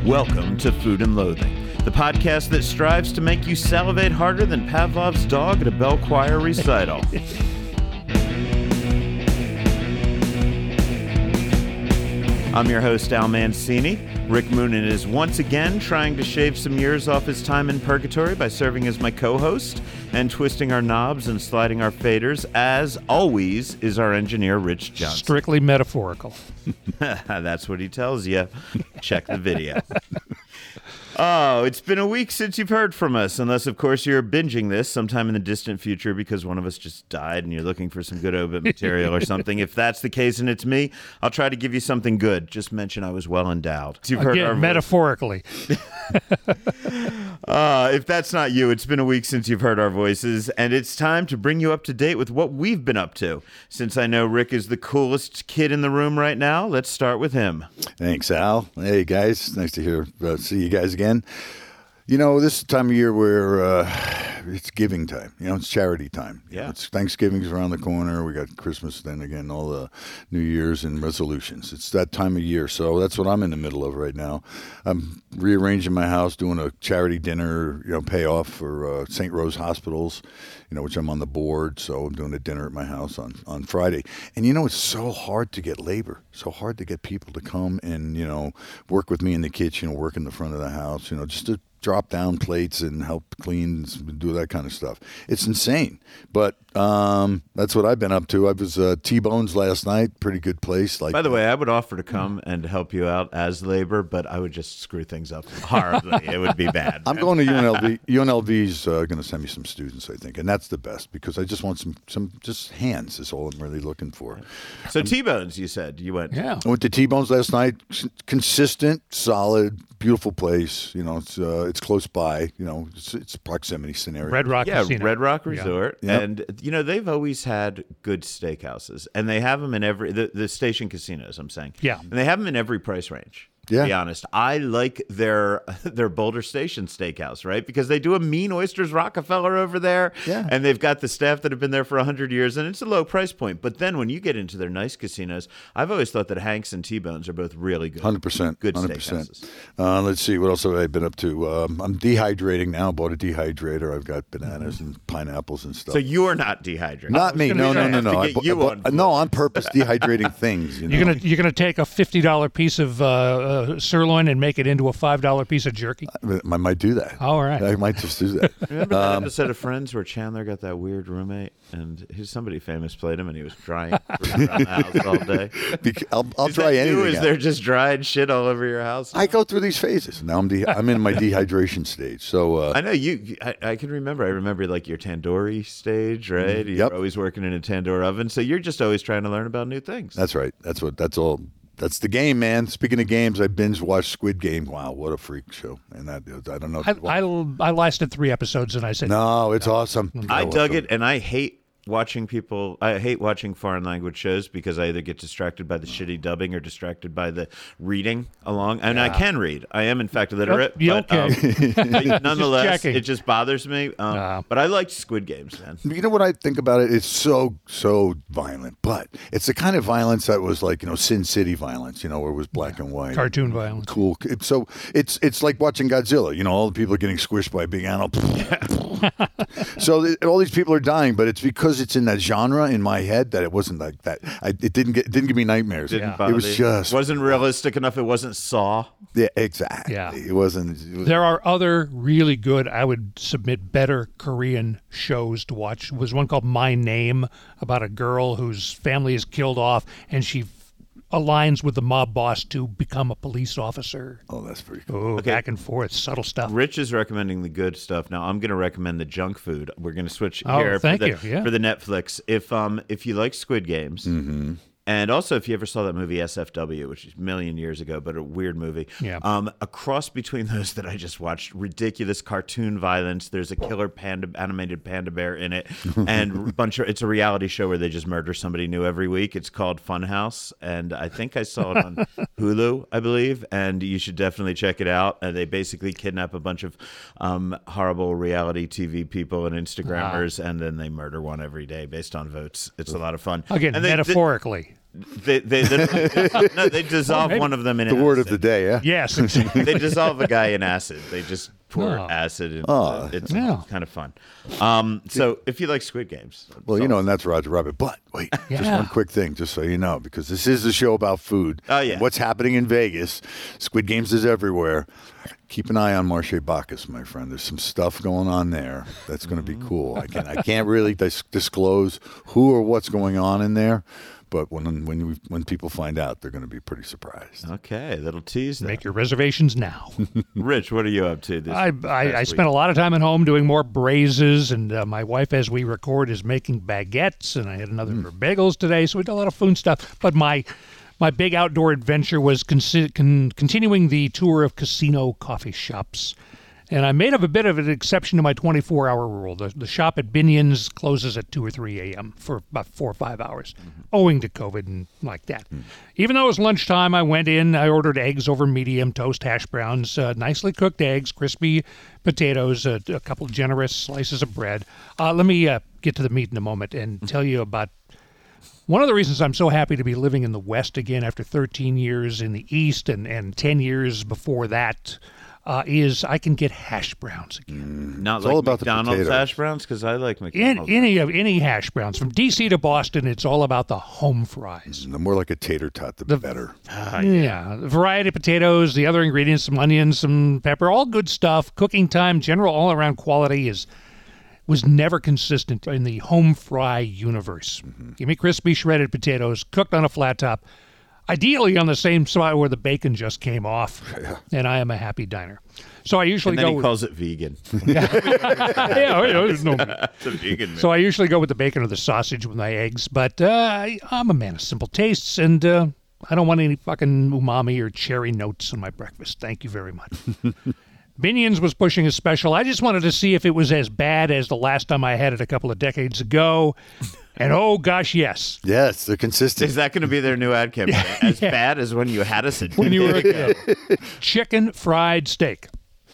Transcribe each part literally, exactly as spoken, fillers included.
Welcome to Food and Loathing, the podcast that strives to make you salivate harder than Pavlov's dog at a bell choir recital. I'm your host, Al Mancini. Rick Moonen is once again trying to shave some years off his time in purgatory by serving as my co-host and twisting our knobs and sliding our faders. As always, is our engineer, Rich Johnson. Strictly metaphorical. That's what he tells you. Check the video. Oh, it's been a week since you've heard from us, unless, of course, you're binging this sometime in the distant future because one of us just died and you're looking for some good obit material or something. If that's the case and it's me, I'll try to give you something good. Just mention I was well endowed. You've heard Again, our metaphorically. uh, if that's not you, it's been a week since you've heard our voices, and it's time to bring you up to date with what we've been up to. Since I know Rick is the coolest kid in the room right now, let's start with him. Thanks, Al. Hey, guys. Nice to hear, uh, see you guys again. You know, this is the time of year where uh, it's giving time. You know, it's charity time. You Yeah. know, it's Thanksgiving's around the corner. We got Christmas, then again, all the New Year's and resolutions. It's that time of year. So that's what I'm in the middle of right now. I'm rearranging my house, doing a charity dinner, you know, payoff for uh, Saint Rose Hospitals, you know, which I'm on the board. So I'm doing a dinner at my house on, on Friday. And, you know, it's so hard to get labor, so hard to get people to come and, you know, work with me in the kitchen or work in the front of the house, you know, just to drop down plates and help clean, do that kind of stuff. It's insane, but um, that's what I've been up to. I was uh, T-Bones last night, pretty good place. Like, By the way, I would offer to come and help you out as labor, but I would just screw things up horribly. It would be bad. I'm going to U N L V. U N L V's uh, going to send me some students, I think, and that's the best because I just want some, some just hands is all I'm really looking for. So T-Bones, you said you went. Yeah. I went to T-Bones last night. Consistent, solid, beautiful place. You know, it's uh, it's close by. You know, it's, it's a proximity scenario. Red Rock Yeah, Casino. Red Rock Yeah. Resort. Yep. And, you know, they've always had good steakhouses. And they have them in every, the, the station casinos, I'm saying. Yeah. And they have them in every price range. Yeah. To be honest, I like their their Boulder Station Steakhouse, right? Because they do a mean oysters Rockefeller over there, Yeah. and they've got the staff that have been there for a hundred years, and it's a low price point. But then when you get into their nice casinos, I've always thought that Hank's and T-Bones are both really good. one hundred percent. Good one hundred percent. steakhouses. Uh, let's see. What else have I been up to? Um, I'm dehydrating now. Bought a dehydrator. I've got bananas and pineapples and stuff. So you're not dehydrated. Not me. gonna No, be- no, I no, have to no. I get bu- you I bu- on board. no, on purpose dehydrating things. You know? You're gonna you're gonna take a fifty dollar piece of uh, uh, sirloin and make it into a five dollar piece of jerky. I might do that. All right. I might just do that. Remember that episode of Friends where Chandler got that weird roommate and his, somebody famous played him and he was drying around the house all day? Bec- I'll, I'll Is try that anything. you? Is out. there just dried shit all over your house? I go through these phases. Now I'm de- I'm in my dehydration stage. So uh, I know you. I, I can remember. I remember like your tandoori stage, right? You're Yep. always working in a tandoor oven, so you're just always trying to learn about new things. that's right. That's what. That's all. That's the game, man. Speaking of games, I binge watched Squid Game. Wow, what a freak show! And that I don't know. I, I I lasted three episodes and I said no, it's awesome. I Oh, dug awesome. it, and I hate watching people. I hate watching foreign language shows because I either get distracted by the shitty dubbing or distracted by the reading along. And I can read. I am in fact illiterate. Oh, yeah, but, um, but nonetheless, checking. it just bothers me. Um, Ah. But I liked Squid Games, man. You know what I think about it? It's so, so violent. But it's the kind of violence that was like, you know, Sin City violence, you know, where it was black and white. cartoon violence. Cool. It's so it's it's like watching Godzilla. You know, all the people are getting squished by a big animal. So th- all these people are dying, but it's because it's in that genre in my head that it wasn't like that. I, it didn't get it didn't give me nightmares. Didn't Yeah. bother It was you? just wasn't realistic enough. It wasn't Saw. yeah, exactly. Yeah. It wasn't. It was, There are other really good, I would submit, better Korean shows to watch. There was one called My Name about a girl whose family is killed off and she f- aligns with the mob boss to become a police officer. oh, that's pretty cool. Oh, back and forth, subtle stuff. Rich is recommending the good stuff. Now I'm going to recommend the junk food. We're going to switch Oh, here thank for, the, you. Yeah. for the Netflix. If um if you like Squid Games, and also if you ever saw that movie S F W, which is a million years ago, but a weird movie. Yeah. Um, a cross between those that I just watched, ridiculous cartoon violence. There's a killer panda, animated panda bear in it, and a bunch of. It's a reality show where they just murder somebody new every week. It's called Funhouse, and I think I saw it on Hulu, I believe, and you should definitely check it out. Uh, they basically kidnap a bunch of um, horrible reality T V people and Instagrammers, and then they murder one every day based on votes. It's a lot of fun. Again, And they- metaphorically. They they, they no, they dissolve Oh, one of them in The acid. word of the day, yeah? Yes, exactly. They dissolve a guy in acid. They just pour Oh. acid. In, Oh. it's Yeah. kind of fun. Um, so if you like Squid Games, Well, you know, and that's Roger Rabbit. But wait, just Yeah. one quick thing, just so you know, because this is a show about food. Oh, yeah. And what's happening in Vegas? Squid Games is everywhere. Keep an eye on Marche Bacchus, my friend. There's some stuff going on there that's going to be cool. I can I can't really dis- disclose who or what's going on in there, but when when we, when people find out, they're going to be pretty surprised. okay, that'll tease that. Make your reservations now. Rich, what are you up to this? I, I, I past spent a week? lot of time at home doing more braises, and uh, my wife, as we record, is making baguettes, and I had another for bagels today, so we did a lot of food stuff. But my my big outdoor adventure was consi- con- continuing the tour of casino coffee shops. And I made a bit of an exception to my twenty-four hour rule. The, the shop at Binion's closes at two or three a.m. for about four or five hours, owing to COVID and like that. Even though it was lunchtime, I went in, I ordered eggs over medium, toast hash browns, uh, nicely cooked eggs, crispy potatoes, uh, a couple generous slices of bread. Uh, let me uh, get to the meat in a moment and tell you about one of the reasons I'm so happy to be living in the West again after thirteen years in the East and, and ten years before that. Uh, is I can get hash browns again. Not It's like all about the McDonald's potatoes. hash browns because I like In, McDonald's. any of any hash browns from D C to Boston, it's all about the home fries. The more like a tater tot, the, The- better. Ah, Yeah, the variety of potatoes, the other ingredients, some onions, some pepper, all good stuff. Cooking time, general all around quality is was never consistent in the home fry universe. Give me crispy shredded potatoes cooked on a flat top, ideally on the same spot where the bacon just came off, and I am a happy diner. So I usually and then go he with, calls it vegan. yeah, you know, there's no It's a vegan meal. So I usually go with the bacon or the sausage with my eggs, but uh, I- I'm a man of simple tastes, and uh, I don't want any fucking umami or cherry notes on my breakfast. Thank you very much. Binion's was pushing a special. I just wanted to see if it was as bad as the last time I had it a couple of decades ago. And oh gosh, yes. Yes, they're consistent. Is that going to be their new ad campaign? As bad as when you had us at When you were a kid. Chicken fried steak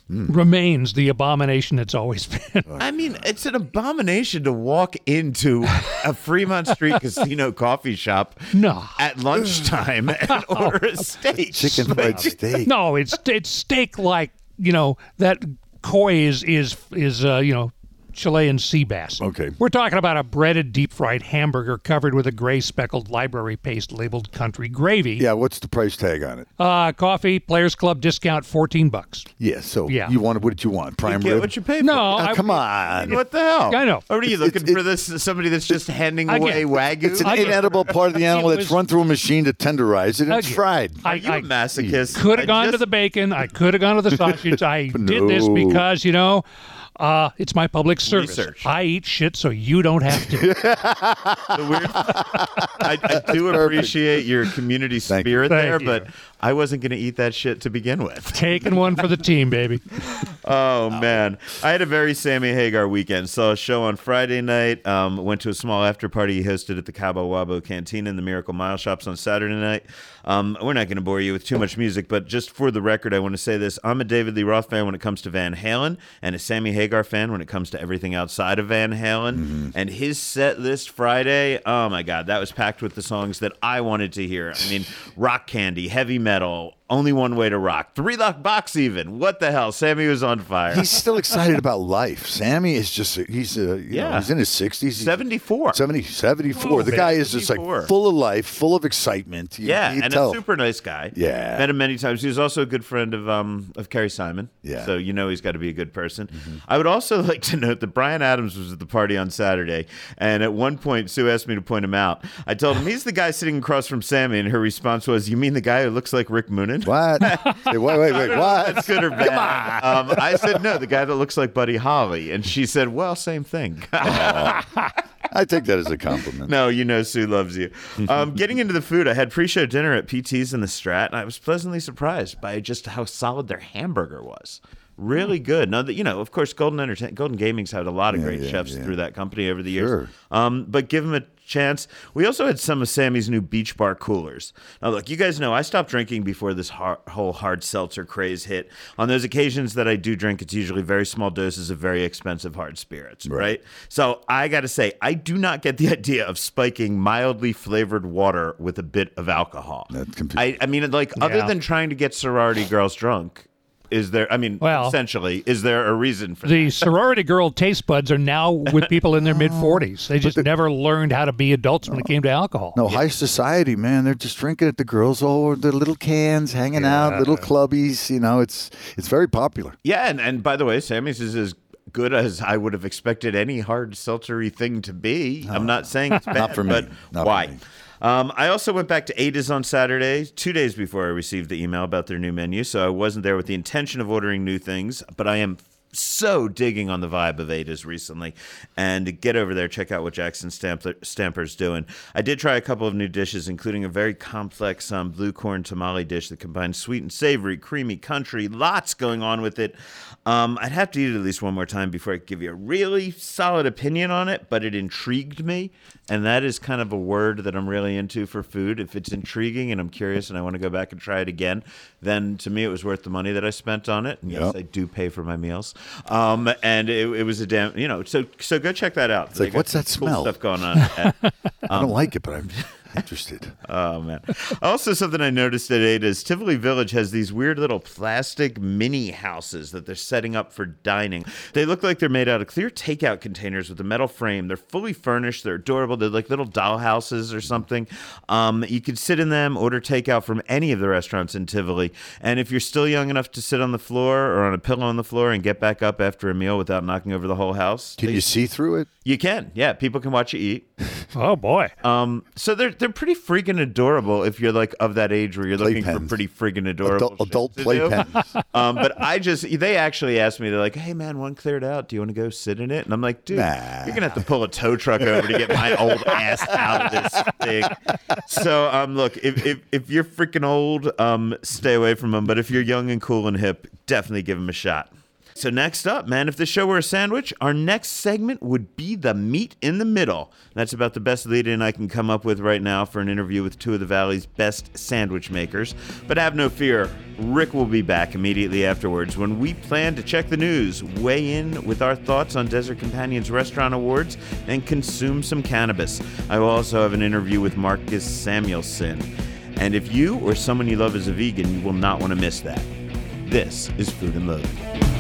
remains the abomination it's always been. I mean, it's an abomination to walk into a Fremont Street casino coffee shop No. at lunchtime and order a steak. Chicken fried steak. No, it's it's steak like, you know, that koi is is is uh, you know, Chilean sea bass. Okay. We're talking about a breaded deep fried hamburger covered with a gray speckled library paste labeled country gravy. Yeah, what's the price tag on it? Uh, coffee, Players Club discount fourteen bucks. Yeah, so Yeah. you wanted, what did you want? Prime You get rib? what you pay for. No, Oh, I, come on. What the hell? I know. Or are you It's- looking it's- for this somebody that's just handing I away get- Wagyu? It's an I get- inedible part of the animal It that's was- run through a machine to tenderize it and I it's get- fried. I, Are you I a masochist? could have I gone to just- the bacon. I could have gone to the sausage. I did this No. because, you know, uh, it's my public service. Research. I eat shit so you don't have to. The weird, I, I do appreciate your community Thank you. spirit Thank there, you. but I wasn't going to eat that shit to begin with. Taking one for the team, baby. Oh man, I had a very Sammy Hagar weekend. Saw a show on Friday night. Um, went to a small after party he hosted at the Cabo Wabo Cantina in the Miracle Mile Shops on Saturday night. Um, we're not going to bore you with too much music, but just for the record, I want to say this: I'm a David Lee Roth fan when it comes to Van Halen, and a Sammy Hagar fan when it comes to everything outside of Van Halen. Mm-hmm. And his set list Friday, oh my God, that was packed with the songs that I wanted to hear. I mean, rock candy, heavy metal. Only One Way to Rock. Three Lock Box even. What the hell? Sammy was on fire. He's still excited about life. Sammy is just, he's uh, you Yeah. know, he's in his sixties. He's seventy-four. seventy, seventy-four. Oh, the guy is just like seventy-four. full of life, full of excitement. You, Yeah, you and tell. a super nice guy. Yeah. Met him many times. He was also a good friend of um of Carrie Simon. Yeah. So you know he's got to be a good person. I would also like to note that Brian Adams was at the party on Saturday, and at one point Sue asked me to point him out. I told him he's the guy sitting across from Sammy, and her response was, "You mean the guy who looks like Rick Moonen?" What? Hey, wait, wait, wait, what? That's good or bad. Um, I said, no, the guy that looks like Buddy Holly. And she said, well, same thing. I take that as a compliment. No, you know Sue loves you. Um, getting into the food, I had pre-show dinner at P T's in the Strat, and I was pleasantly surprised by just how solid their hamburger was. Really good. Now, that you know, of course, Golden Entertain- Golden Gaming's had a lot of Yeah, great yeah, chefs yeah. through that company over the years. Sure. Um, but give them a chance. We also had some of Sammy's new Beach Bar coolers. Now, look, you guys know I stopped drinking before this har- whole hard seltzer craze hit. On those occasions that I do drink, it's usually very small doses of very expensive hard spirits, right? Right. So I got to say, I do not get the idea of spiking mildly flavored water with a bit of alcohol. That's compl- I, I mean, like, other Yeah. than trying to get sorority girls drunk, is there, I mean, Well, essentially, is there a reason for The that? sorority girl taste buds are now with people in their mid forties. They just never learned how to be adults when it came to alcohol. No, high society, man. They're just drinking at the girls' over their little cans, hanging out, little clubbies. You know, it's it's very popular. Yeah, and, and by the way, Sammy's is as good as I would have expected any hard seltzery thing to be. I'm not saying it's bad, Not for me. but Not for why? me. Um, I also went back to Ada's on Saturday, two days before I received the email about their new menu, so I wasn't there with the intention of ordering new things, but I am so digging on the vibe of Ada's recently. And get over there, check out what Jackson Stamper, Stamper's doing. I did try a couple of new dishes, including a very complex um, blue corn tamale dish that combines sweet and savory, creamy, country, lots going on with it. Um, I'd have to eat it at least one more time before I could give you a really solid opinion on it, but it intrigued me. And that is kind of a word that I'm really into for food. If it's intriguing and I'm curious and I want to go back and try it again, then to me it was worth the money that I spent on it. And yes, Yep. I do pay for my meals. Um, and it, it was a damn, you know, so so go check that out. It's like, what's that smell? Stuff going on. At, I don't like it, but I'm interested. Oh, man. Also, something I noticed at Ada's, Tivoli Village has these weird little plastic mini houses that they're setting up for dining. They look like they're made out of clear takeout containers with a metal frame. They're fully furnished. They're adorable. They're like little doll houses or something. Um, you could sit in them, order takeout from any of the restaurants in Tivoli. And if you're still young enough to sit on the floor or on a pillow on the floor and get back up after a meal without knocking over the whole house, Can they- you see through it? you can. Yeah, people can watch you eat. Oh, boy. Um, so they're they're pretty freaking adorable if you're like of that age where you're looking for Playpens. pretty freaking adorable Adult, adult shit to do. playpens. Um, but I just they actually asked me, they're like, "Hey man, one cleared out. Do you want to go sit in it?" And I'm like, "Dude, Nah. you're gonna have to pull a tow truck over to get my old ass out of this thing." So um, look, if if if you're freaking old, um, stay away from them. But if you're young and cool and hip, definitely give them a shot. So next up, man, if the show were a sandwich, our next segment would be the meat in the middle. That's about the best lead-in I can come up with right now for an interview with two of the Valley's best sandwich makers. But have no fear, Rick will be back immediately afterwards when we plan to check the news, weigh in with our thoughts on Desert Companion's Restaurant Awards, and consume some cannabis. I will also have an interview with Marcus Samuelson. And if you or someone you love is a vegan, you will not want to miss that. This is Food and Loathing.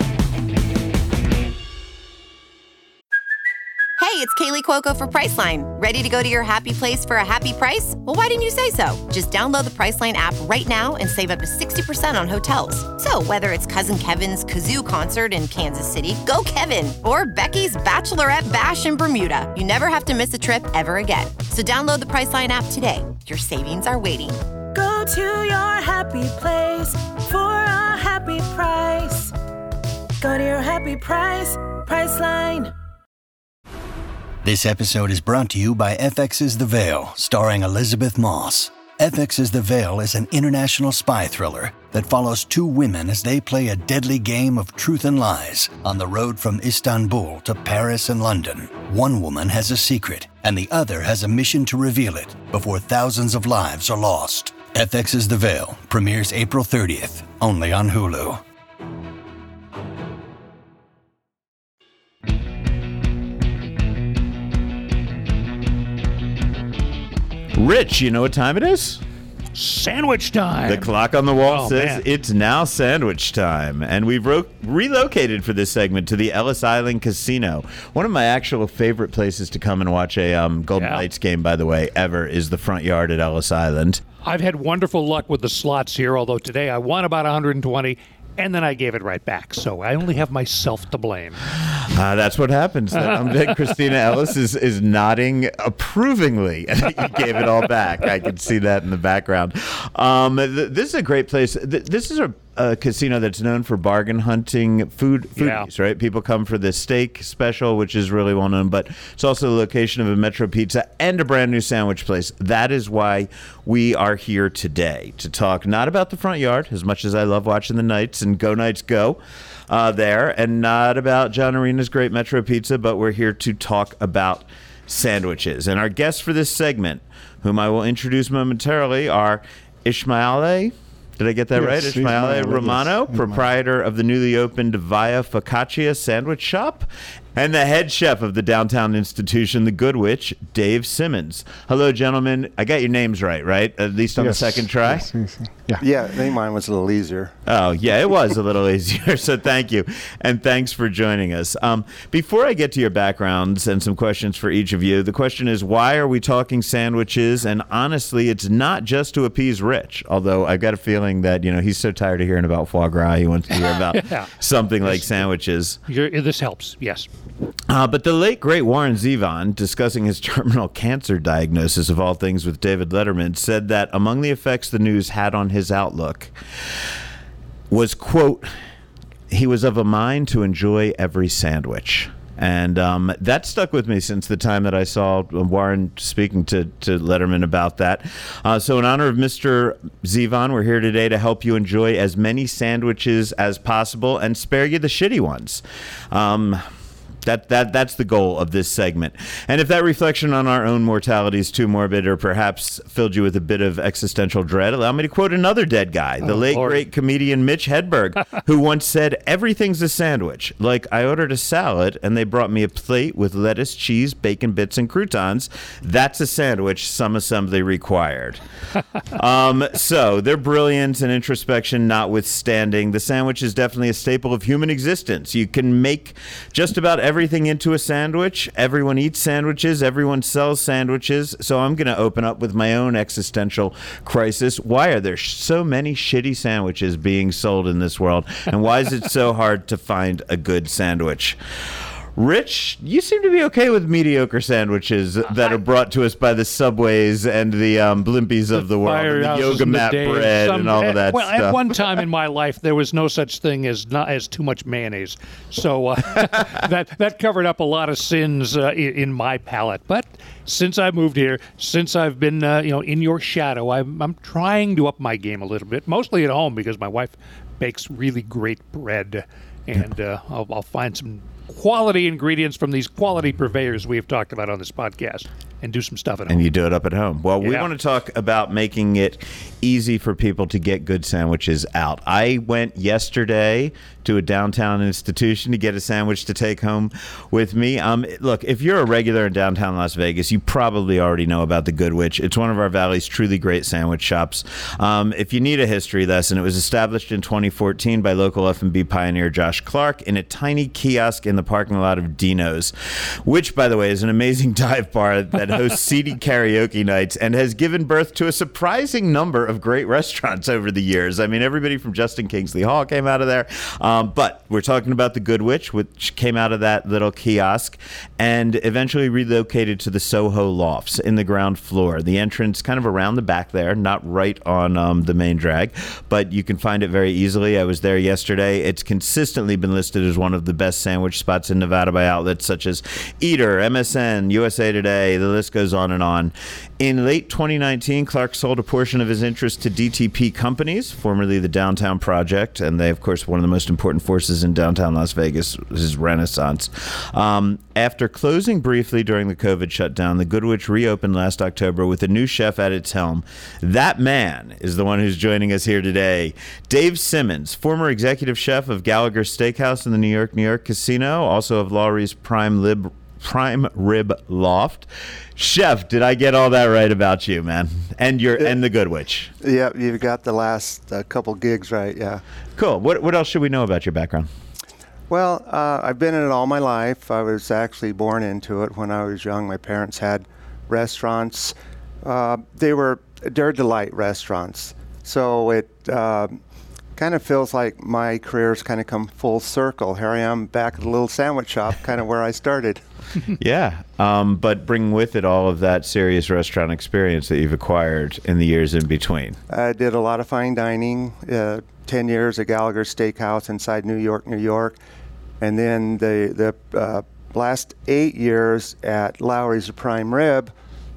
Hey, it's Kaylee Cuoco for Priceline. Ready to go to your happy place for a happy price? Well, why didn't you say so? Just download the Priceline app right now and save up to sixty percent on hotels. So whether it's Cousin Kevin's Kazoo Concert in Kansas City, go Kevin, or Becky's Bachelorette Bash in Bermuda, you never have to miss a trip ever again. So download the Priceline app today. Your savings are waiting. Go to your happy place for a happy price. Go to your happy price, Priceline. This episode is brought to you by F X's The Veil, starring Elizabeth Moss. F X's The Veil is an international spy thriller that follows two women as they play a deadly game of truth and lies on the road from Istanbul to Paris and London. One woman has a secret, and the other has a mission to reveal it before thousands of lives are lost. F X's The Veil premieres April thirtieth, only on Hulu. Rich, you know what time it is? Sandwich time. The clock on the wall Oh, says man. it's now sandwich time. And we've ro- relocated for this segment to the Ellis Island Casino. One of my actual favorite places to come and watch a um, Golden Yeah. Knights game, by the way, ever, is the front yard at Ellis Island. I've had wonderful luck with the slots here, although today I won about one hundred twenty, and then I gave it right back. So I only have myself to blame. Uh, that's what happens. I'm bet Christina Ellis is, is nodding approvingly. You gave it all back. I can see that in the background. Um, th- this is a great place. Th- this is a a casino that's known for bargain hunting food foodies, Yeah. right? People come for the steak special, which is really well known, but it's also the location of a Metro Pizza and a brand new sandwich place. That is why we are here today, to talk not about the front yard, as much as I love watching the Knights and Go Knights Go uh, there, and not about John Arena's great Metro Pizza, but we're here to talk about sandwiches. And our guests for this segment, whom I will introduce momentarily, are Ismaele. Did I get that Yes, right? Ismaele Ismaele, Romano, yes. proprietor of the newly opened Via Focaccia Sandwich Shop, and the head chef of the downtown institution, The Good Witch, Dave Simmons. Hello, gentlemen. I got your names right, right? At least on Yes, the second try? yes, yes, yes. Yeah. Yeah, I think mine was a little easier. Oh, yeah, it was a little easier. So thank you. And thanks for joining us. Um, before I get to your backgrounds and some questions for each of you, the question is, why are we talking sandwiches? And honestly, it's not just to appease Rich, although I've got a feeling that, you know, he's so tired of hearing about foie gras, he wants to hear about Yeah. something like sandwiches. You're, this helps, yes. Uh, but the late, great Warren Zevon, discussing his terminal cancer diagnosis of all things with David Letterman, said that among the effects the news had on his outlook was, quote, he was of a mind to enjoy every sandwich. And um, that stuck with me since the time that I saw Warren speaking to, to Letterman about that. Uh, so in honor of Mister Zevon, we're here today to help you enjoy as many sandwiches as possible and spare you the shitty ones. Um, That that that's the goal of this segment. And if that reflection on our own mortality is too morbid or perhaps filled you with a bit of existential dread, allow me to quote another dead guy, the Oh, late, Lord. great comedian Mitch Hedberg, who once said, everything's a sandwich. Like, I ordered a salad and they brought me a plate with lettuce, cheese, bacon bits, and croutons. That's a sandwich, some assembly required. um, so, their brilliance and introspection notwithstanding, the sandwich is definitely a staple of human existence. You can make just about everything into a sandwich. Everyone eats sandwiches. Everyone sells sandwiches. So I'm going to open up with my own existential crisis. Why are there sh- so many shitty sandwiches being sold in this world? And why is it so hard to find a good sandwich? Rich, you seem to be okay with mediocre sandwiches that are brought to us by the Subways and the um, Blimpies of the world, and the Firehouses yoga and the mat Daves. bread Some- and all of that well, stuff. at one time in my life, there was no such thing as not as too much mayonnaise, so uh, that that covered up a lot of sins uh, in, in my palate. But since I moved here, since I've been uh, you know in your shadow, I'm I'm trying to up my game a little bit, mostly at home because my wife bakes really great bread, and uh, I'll, I'll find some quality ingredients from these quality purveyors we have talked about on this podcast and do some stuff at home. And you do it up at home. Well, we Yeah. want to talk about making it easy for people to get good sandwiches out. I went yesterday to a downtown institution to get a sandwich to take home with me. Um, look, if you're a regular in downtown Las Vegas, you probably already know about the Good Witch. It's one of our Valley's truly great sandwich shops. Um, if you need a history lesson, it was established in twenty fourteen by local F and B pioneer Josh Clark in a tiny kiosk in the parking lot of Dino's, which, by the way, is an amazing dive bar that hosts seedy karaoke nights and has given birth to a surprising number of great restaurants over the years. I mean, everybody from Justin Kingsley Hall came out of there. Um, but we're talking about the Good Witch, which came out of that little kiosk and eventually relocated to the Soho Lofts in the ground floor. The entrance kind of around the back there, not right on um, the main drag, but you can find it very easily. I was there yesterday. It's consistently been listed as one of the best sandwich spots in Nevada by outlets such as Eater, M S N, U S A Today. The list goes on and on. In late twenty nineteen, Clark sold a portion of his interest to D T P Companies, formerly the Downtown Project, and they, of course, one of the most important forces in downtown Las Vegas, is Renaissance. Um, after closing briefly during the COVID shutdown, the Good Witch reopened last October with a new chef at its helm. That man is the one who's joining us here today. Dave Simmons, former executive chef of Gallagher Steakhouse in the New York, New York Casino, also of Lowry's Prime Lib Prime Rib Loft. Chef, did I get all that right about you, man? And your and the Good Witch. Yeah, you've got the last uh, couple gigs right, yeah. Cool. What what else should we know about your background? Well, uh, I've been in it all my life. I was actually born into it when I was young. My parents had restaurants. Uh, they were Dare Delight restaurants. So it uh, kind of feels like my career's kind of come full circle. Here I am back at the little sandwich shop, kind of where I started. Yeah, um, but bring with it all of that serious restaurant experience that you've acquired in the years in between. I did a lot of fine dining, uh, ten years at Gallagher Steakhouse inside New York, New York. And then the, the uh, last eight years at Lowry's Prime Rib.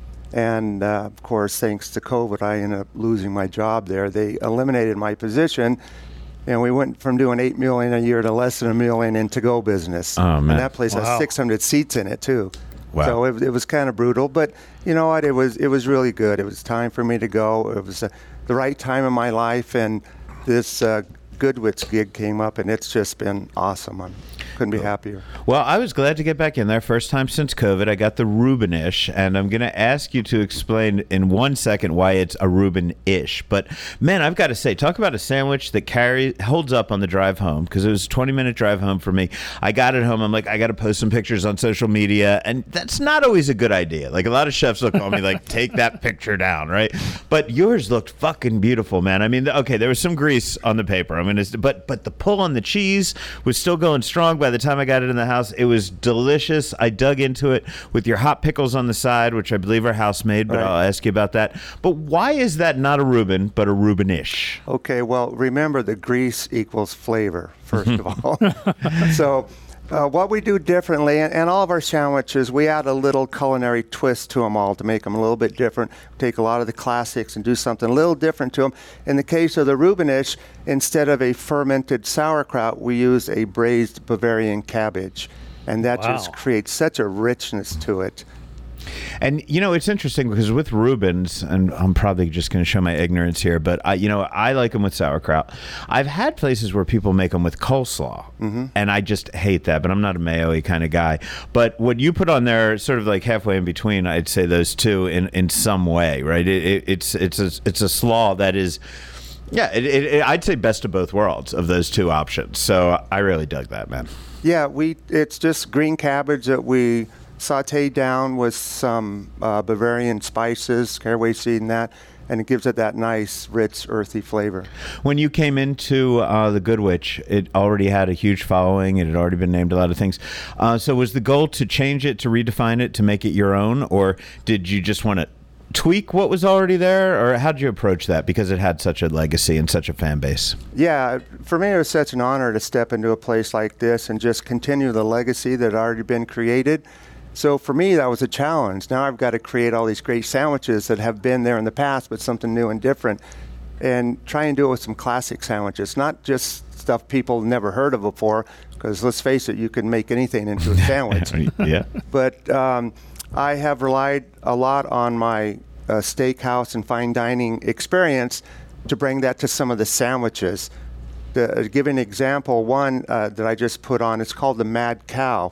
And, uh, of course, thanks to COVID, I ended up losing my job there. They eliminated my position. And we went from doing eight million dollars a year to less than a million in to-go business. Oh, man. And that place Wow. has six hundred seats in it, too. Wow. So it, it was kind of brutal. But you know what? It was it was really good. It was time for me to go. It was uh, the right time in my life. And this uh, Goodwitz gig came up, and it's just been awesome. I couldn't be happier. Well, I was glad to get back in there. First time since COVID. I got the Reuben-ish, and I'm going to ask you to explain in one second why it's a Reuben-ish. But, man, I've got to say, talk about a sandwich that carry, holds up on the drive home, because it was a twenty-minute drive home for me. I got it home. I'm like, I got to post some pictures on social media, and that's not always a good idea. Like, a lot of chefs will call me, like, take that picture down, right? But yours looked fucking beautiful, man. I mean, okay, there was some grease on the paper. I'm gonna, but but the pull on the cheese was still going strong. By the time I got it in the house, it was delicious. I dug into it with your hot pickles on the side, which I believe are house made, but Right. I'll ask you about that. But why is that not a Reuben, but a Reuben-ish? Okay, well, remember the grease equals flavor, first of all. So uh, what we do differently, and, and all of our sandwiches, we add a little culinary twist to them all to make them a little bit different. Take a lot of the classics and do something a little different to them. In the case of the Reuben-ish, instead of a fermented sauerkraut, we use a braised Bavarian cabbage. And that Wow. just creates such a richness to it. And, you know, it's interesting because with Reubens, and I'm probably just going to show my ignorance here, but, I, you know, I like them with sauerkraut. I've had places where people make them with coleslaw, mm-hmm. and I just hate that, but I'm not a mayo-y kind of guy. But what you put on there, sort of like halfway in between, I'd say those two in, in some way, right? It, it, it's, it's, a, it's a slaw that is... Yeah, it, it, it, I'd say best of both worlds of those two options. So I really dug that, man. Yeah, we it's just green cabbage that we saute down with some uh, Bavarian spices, caraway seed and that, and it gives it that nice, rich, earthy flavor. When you came into uh, the Goodwitch, it already had a huge following. It had already been named a lot of things. Uh, so was the goal to change it, to redefine it, to make it your own, or did you just want to tweak what was already there, or how did you approach that because it had such a legacy and such a fan base? Yeah, for me it was such an honor to step into a place like this and just continue the legacy that had already been created. So for me that was a challenge. Now I've got to create all these great sandwiches that have been there in the past, but something new and different, and try and do it with some classic sandwiches, not just stuff people never heard of before, because let's face it, you can make anything into a sandwich. Yeah. But um, I have relied a lot on my uh, steakhouse and fine dining experience to bring that to some of the sandwiches. To give an example, one uh, that I just put on, it's called the Mad Cow.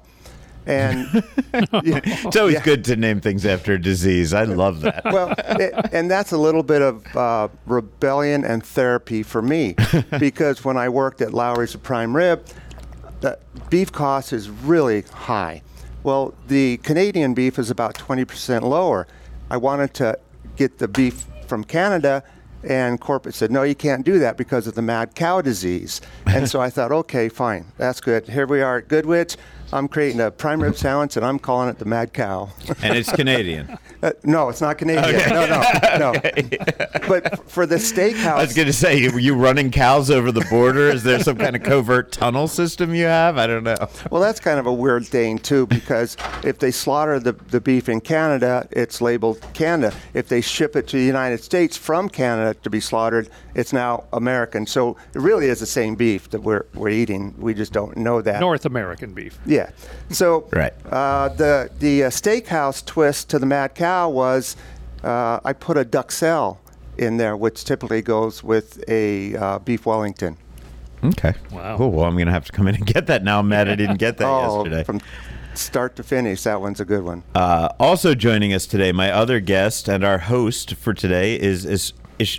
And yeah, It's always yeah. good to name things after a disease. I love that. Well, it, and that's a little bit of uh, rebellion and therapy for me, because when I worked at Lowry's Prime Rib, the beef cost is really high. Well, the Canadian beef is about twenty percent lower. I wanted to get the beef from Canada, and corporate said, no, you can't do that because of the mad cow disease. And so I thought, okay, fine, that's good. Here we are at Goodwitch. I'm creating a prime rib sandwich, and I'm calling it the Mad Cow. And it's Canadian. Uh, no, it's not Canadian. Okay. No, no, no. But f- for the steakhouse, I was going to say, you, you running cows over the border? Is there some kind of covert tunnel system you have? I don't know. well, that's kind of a weird thing too, because if they slaughter the, the beef in Canada, it's labeled Canada. If they ship it to the United States from Canada to be slaughtered, it's now American. So it really is the same beef that we're we're eating. We just don't know that. North American beef. Yeah. So Right. uh, the the uh, steakhouse twist to the Mad Cow was uh, I put a duxelle in there, which typically goes with a uh, beef Wellington. Okay. Wow. Cool. Well, I'm going to have to come in and get that now. I'm mad I didn't get that oh, yesterday. from start to finish, that one's a good one. Uh, also joining us today, my other guest and our host for today is is, is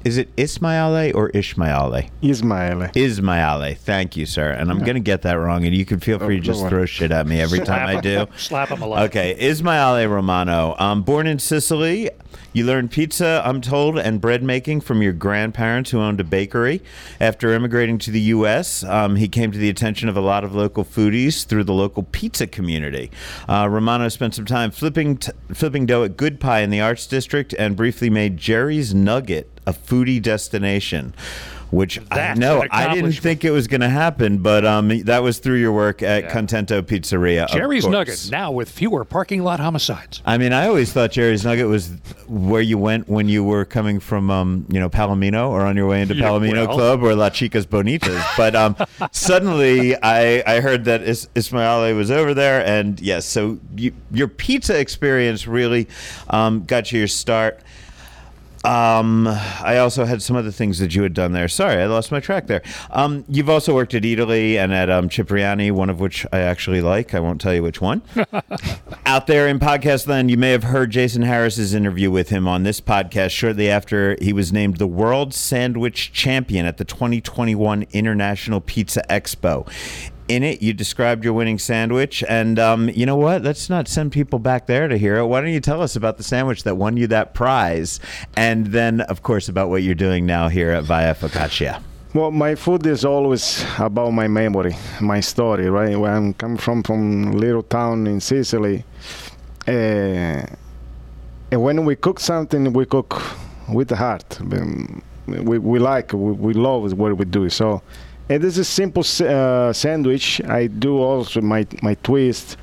Is it Ismaele or Ishmaele? Ismaele. Ismaele. Thank you, sir. And I'm Yeah. going to get that wrong, and you can feel free to just Oh, throw shit at me every time I do. Slap him a lot. Okay, Ismaele Romano. Um, born in Sicily, you learned pizza, I'm told, and bread making from your grandparents who owned a bakery. After immigrating to the U S, um, he came to the attention of a lot of local foodies through the local pizza community. Uh, Romano spent some time flipping t- flipping dough at Good Pie in the Arts District and briefly made Jerry's Nugget a foodie destination, which I That's know an I didn't accomplishment. think it was going to happen, but um, that was through your work at Yeah. Contento Pizzeria. of Jerry's course. Nugget, now with fewer parking lot homicides. I mean, I always thought Jerry's Nugget was where you went when you were coming from, um, you know, Palomino or on your way into Yeah, Palomino well. Club or La Chicas Bonitas. But um, suddenly I, I heard that Is- Ismaele was over there. And yes, so you, your pizza experience really um, got you your start. Um, I also had some other things that you had done there. Sorry, I lost my track there. Um, you've also worked at Italy and at um, Cipriani, one of which I actually like. I won't tell you which one. Out there in podcast land, you may have heard Jason Harris's interview with him on this podcast shortly after he was named the World Sandwich Champion at the twenty twenty-one International Pizza Expo. In it, you described your winning sandwich, and um, you know what? Let's not send people back there to hear it. Why don't you tell us about the sandwich that won you that prize, and then, of course, about what you're doing now here at Via Focaccia. Well, my food is always about my memory, my story, right? Where I'm coming from, from little town in Sicily. Uh, and when we cook something, we cook with the heart. Um, We, we like, we, we love what we do. So, and this is a simple uh, sandwich. I do also my, my twist.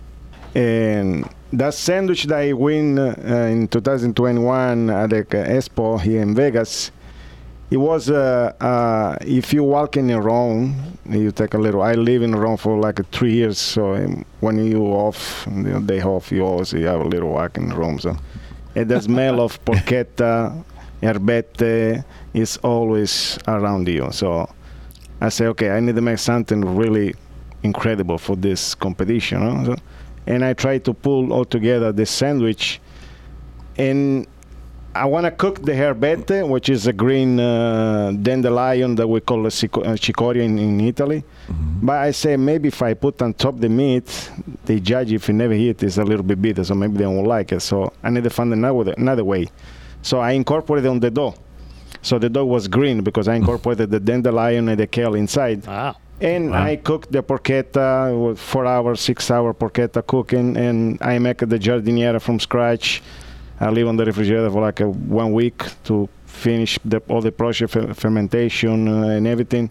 And that sandwich that I win uh, in two thousand twenty-one at the Expo here in Vegas, it was, uh, uh, if you walk in Rome, you take a little, I live in Rome for like three years, so um, when you off, you know, day off, you always you have a little walk in Rome. So. And the smell of porchetta, herbette is always around you. So I say, okay, I need to make something really incredible for this competition. Huh? So, and I try to pull all together this sandwich. And I want to cook the herbette, which is a green uh, dandelion that we call a cico- uh, cicoria in, in Italy. Mm-hmm. But I say maybe if I put on top the meat, they judge if you never eat it's a little bit bitter, so maybe they won't like it. So I need to find another, another way. So I incorporated on the dough. So the dough was green because I incorporated the dandelion and the kale inside. Wow. And Wow. I cooked the porchetta, with four hours, six hour porchetta cooking, and I make the giardiniera from scratch. I leave on the refrigerator for like a, one week to finish the, all the process fer- fermentation uh, and everything.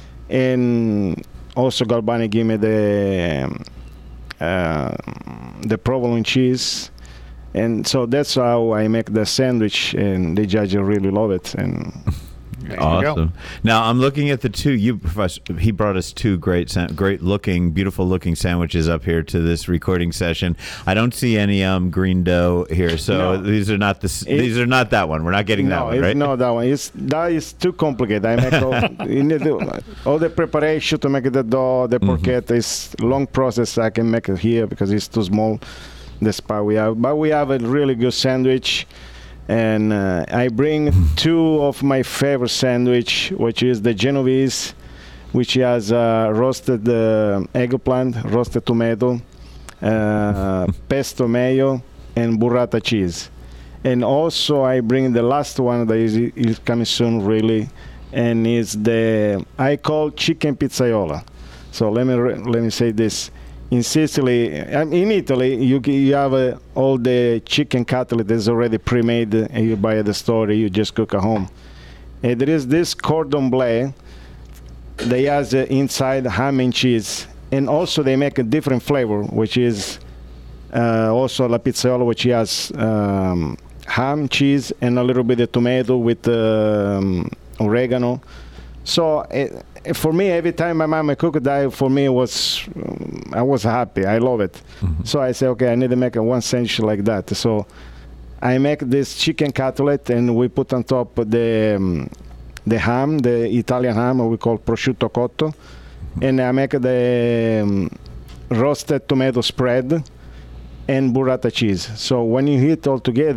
And also Galbani give me the um, uh, the provolone cheese. And so that's how I make the sandwich, and the judges really love it. And There you Awesome. go. Now I'm looking at the two. You, Professor, he brought us two great, sa- great looking, beautiful looking sandwiches up here to this recording session. I don't see any um green dough here, so No. these are not the. s- It- these are not that one. We're not getting that no, one, it's right? not that one. It's that is too complicated. I make all, you need to, all the preparation to make the dough, the porchetta is long process. I can make it here because it's too small. The spot we have, but we have a really good sandwich, and uh, I bring two of my favorite sandwich, which is the Genovese, which has uh, roasted uh, eggplant, roasted tomato, uh, pesto mayo, and burrata cheese. And also I bring the last one that is, is coming soon really, and is the I call chicken pizzaiola. So let me re- let me say this. In Sicily, um, in Italy, you g- you have uh, all the chicken cutlet that's already pre-made, uh, and you buy at the store. You just cook at home. And there is this cordon bleu. They has uh, inside ham and cheese, and also they make a different flavor, which is uh, also la pizzaiola, which has um, ham, cheese, and a little bit of tomato with um, oregano. So uh, for me, every time my mama cooked that, for me it was um, I was happy. I love it. Mm-hmm. So I say, okay, I need to make a one sandwich like that. So I make this chicken cutlet, and we put on top the um, the ham, the Italian ham, we call prosciutto cotto, mm-hmm. and I make the um, roasted tomato spread and burrata cheese. So when you heat all together,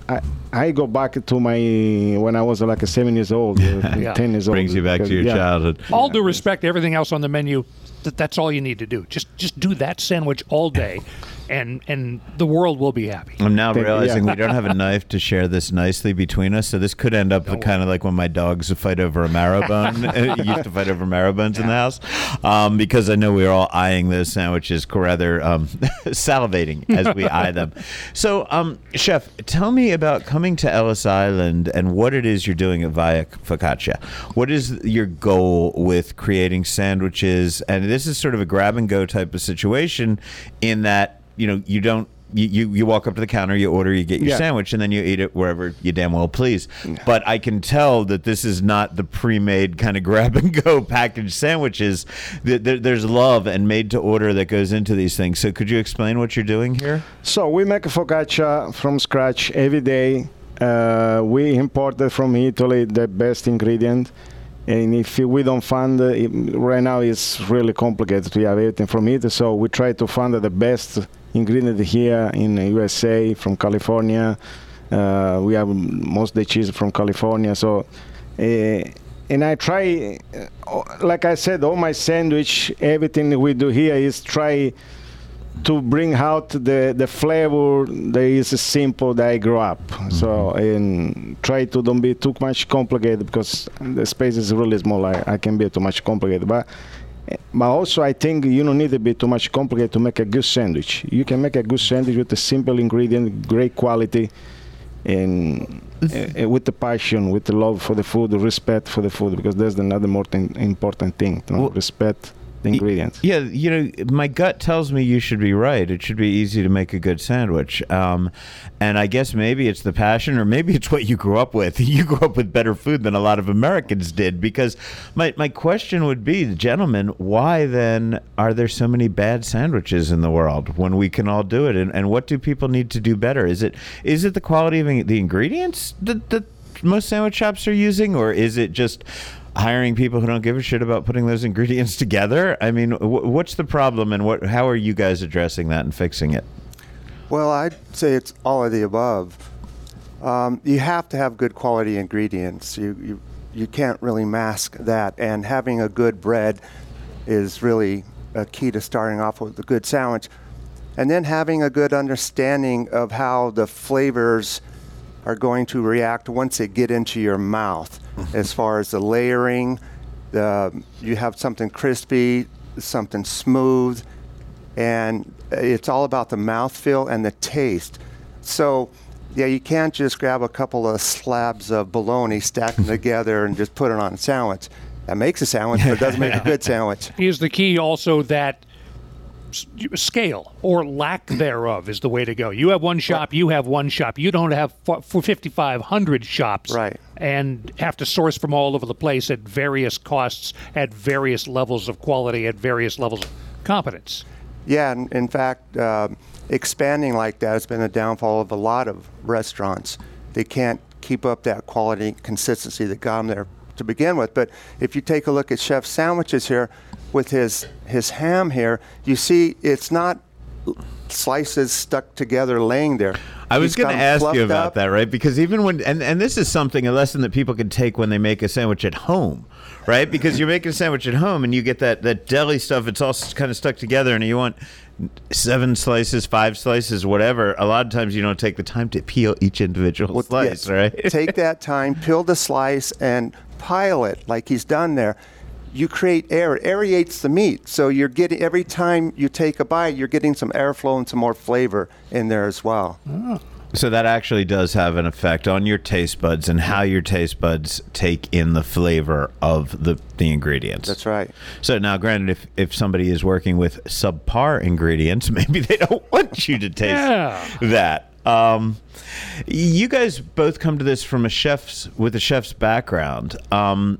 I, I go back to my when I was like seven years old, uh, Yeah. ten years old. Brings you back to your yeah. childhood. All due respect, everything else on the menu, th- that's all you need to do. Just just do that sandwich all day, and and the world will be happy. I'm now Thank- realizing yeah. we don't have a knife to share this nicely between us, so this could end up kind of like when my dogs fight over a marrow bone. used to fight over marrow bones in the house, um, because I know we are all eyeing those sandwiches, rather um, salivating as we eye them. So, um, Chef, tell me about coming to Ellis Island and what it is you're doing at Via Focaccia. What is your goal with creating sandwiches? And this is sort of a grab and go type of situation in that, you know, you don't You, you, you walk up to the counter, you order, you get your Yeah. sandwich, and then you eat it wherever you damn well please. But I can tell that this is not the pre-made kind of grab-and-go packaged sandwiches. There, there- there's love and made-to-order that goes into these things. So could you explain what you're doing here? So we make focaccia from scratch every day. Uh, we imported from Italy the best ingredient. And if we don't find uh, it, right now, it's really complicated to have everything from Italy. So we try to find the best ingredient here in the U S A, from California. Uh, we have most of the cheese from California. So, uh, and I try, uh, like I said, all my sandwich, everything that we do here is try to bring out the the flavor that is simple that I grew up. Mm-hmm. So and try to don't be too much complicated, because the space is really small. I, I can be too much complicated, but but also I think you don't need to be too much complicated to make a good sandwich. You can make a good sandwich with a simple ingredient, great quality, and uh, with the passion, with the love for the food, the respect for the food, because that's another more th- important thing. You know, Well, respect the ingredients. Yeah, you know, my gut tells me you should be right. It should be easy to make a good sandwich. Um, and I guess maybe it's the passion, or maybe it's what you grew up with. You grew up with better food than a lot of Americans did. Because my, my question would be, gentlemen, why then are there so many bad sandwiches in the world when we can all do it? And, and what do people need to do better? Is it is it the quality of the ingredients that, that most sandwich shops are using, or is it just hiring people who don't give a shit about putting those ingredients together? I mean, w- what's the problem, and what? How are you guys addressing that and fixing it? Well, I'd say it's all of the above. Um, you have to have good quality ingredients. You, you you can't really mask that, and having a good bread is really a key to starting off with a good sandwich, and then having a good understanding of how the flavors are going to react once they get into your mouth. As far as the layering, the, you have something crispy, something smooth, and it's all about the mouthfeel and the taste. So, yeah, you can't just grab a couple of slabs of bologna, stack them together, and just put it on a sandwich. That makes a sandwich, but it doesn't make a good sandwich. Is the key also that s- scale or lack thereof is the way to go? You have one shop, you have one shop. You don't have f- for fifty-five hundred shops, Right. and have to source from all over the place at various costs, at various levels of quality, at various levels of competence. Yeah, and in fact, um, expanding like that has been a downfall of a lot of restaurants. They can't keep up that quality consistency that got them there to begin with. But if you take a look at Chef's sandwiches here, with his his ham here, you see it's not slices stuck together laying there. I was He's going got to 'em ask fluffed you about up. that, right? Because even when, and, and this is something, a lesson that people can take when they make a sandwich at home, right? Because you're making a sandwich at home and you get that, that deli stuff, it's all s- kind of stuck together, and you want seven slices, five slices, whatever. A lot of times you don't take the time to peel each individual Well, slice, yes. right? Take that time, peel the slice, and pile it like he's done there. You create air. It aerates the meat. So you're getting, every time you take a bite, you're getting some airflow and some more flavor in there as well. So that actually does have an effect on your taste buds and how your taste buds take in the flavor of the, the ingredients. That's right. So now, granted, if, if somebody is working with subpar ingredients, maybe they don't want you to taste Yeah. that. Um, you guys both come to this from a chef's with a chef's background. Um,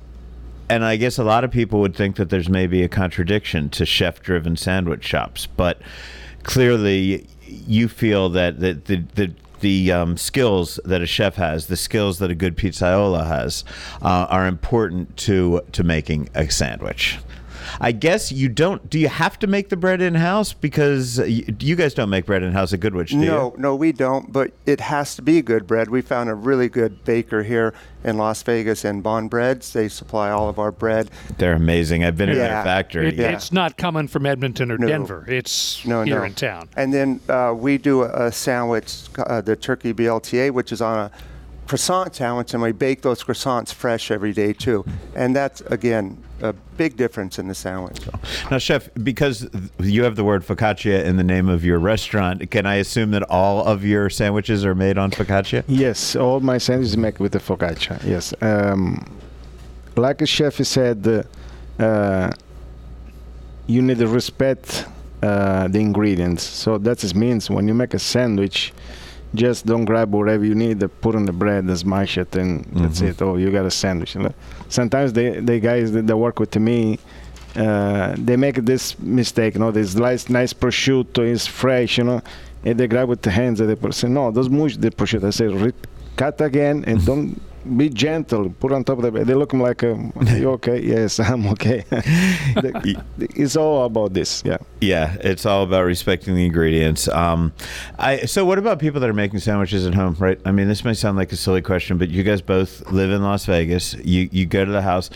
and I guess a lot of people would think that there's maybe a contradiction to chef-driven sandwich shops, but clearly you feel that the the, the, the um, skills that a chef has, the skills that a good pizzaiola has, uh, are important to to making a sandwich. I guess you don't. Do you have to make the bread in house? Because you, you guys don't make bread in house at Goodwich, do no, you? No, we don't. But it has to be good bread. We found a really good baker here in Las Vegas, and Bond Breads. They supply all of our bread. They're amazing. I've been in Yeah. their factory. It, yeah. It's not coming from Edmonton or No. Denver. It's No, here no. in town. And then uh, we do a, a sandwich, uh, the turkey B L T A, which is on a croissant sandwich, and we bake those croissants fresh every day too. And that's, again, a big difference in the sandwich. Now, Chef, because you have the word focaccia in the name of your restaurant, can I assume that all of your sandwiches are made on focaccia? Yes, all my sandwiches make with the focaccia. Yes, um, like the chef said, uh, uh, you need to respect uh, the ingredients. So that just means when you make a sandwich, just don't grab whatever you need, put on the bread, and smash it, and mm-hmm. that's it. Oh, you got a sandwich. Sometimes the the guys that, that work with me, uh, they make this mistake. You know, this nice nice prosciutto is fresh, you know, and they grab with the hands and they say, no, don't mush the prosciutto. I say, Rip, cut again and don't. Be gentle. Put on top of the bed. They look like, um, are you okay? Yes, I'm okay. the, it's all about this. Yeah. Yeah, it's all about respecting the ingredients. Um, I so what about people that are making sandwiches at home? Right. I mean, this may sound like a silly question, but you guys both live in Las Vegas. You you go to the house.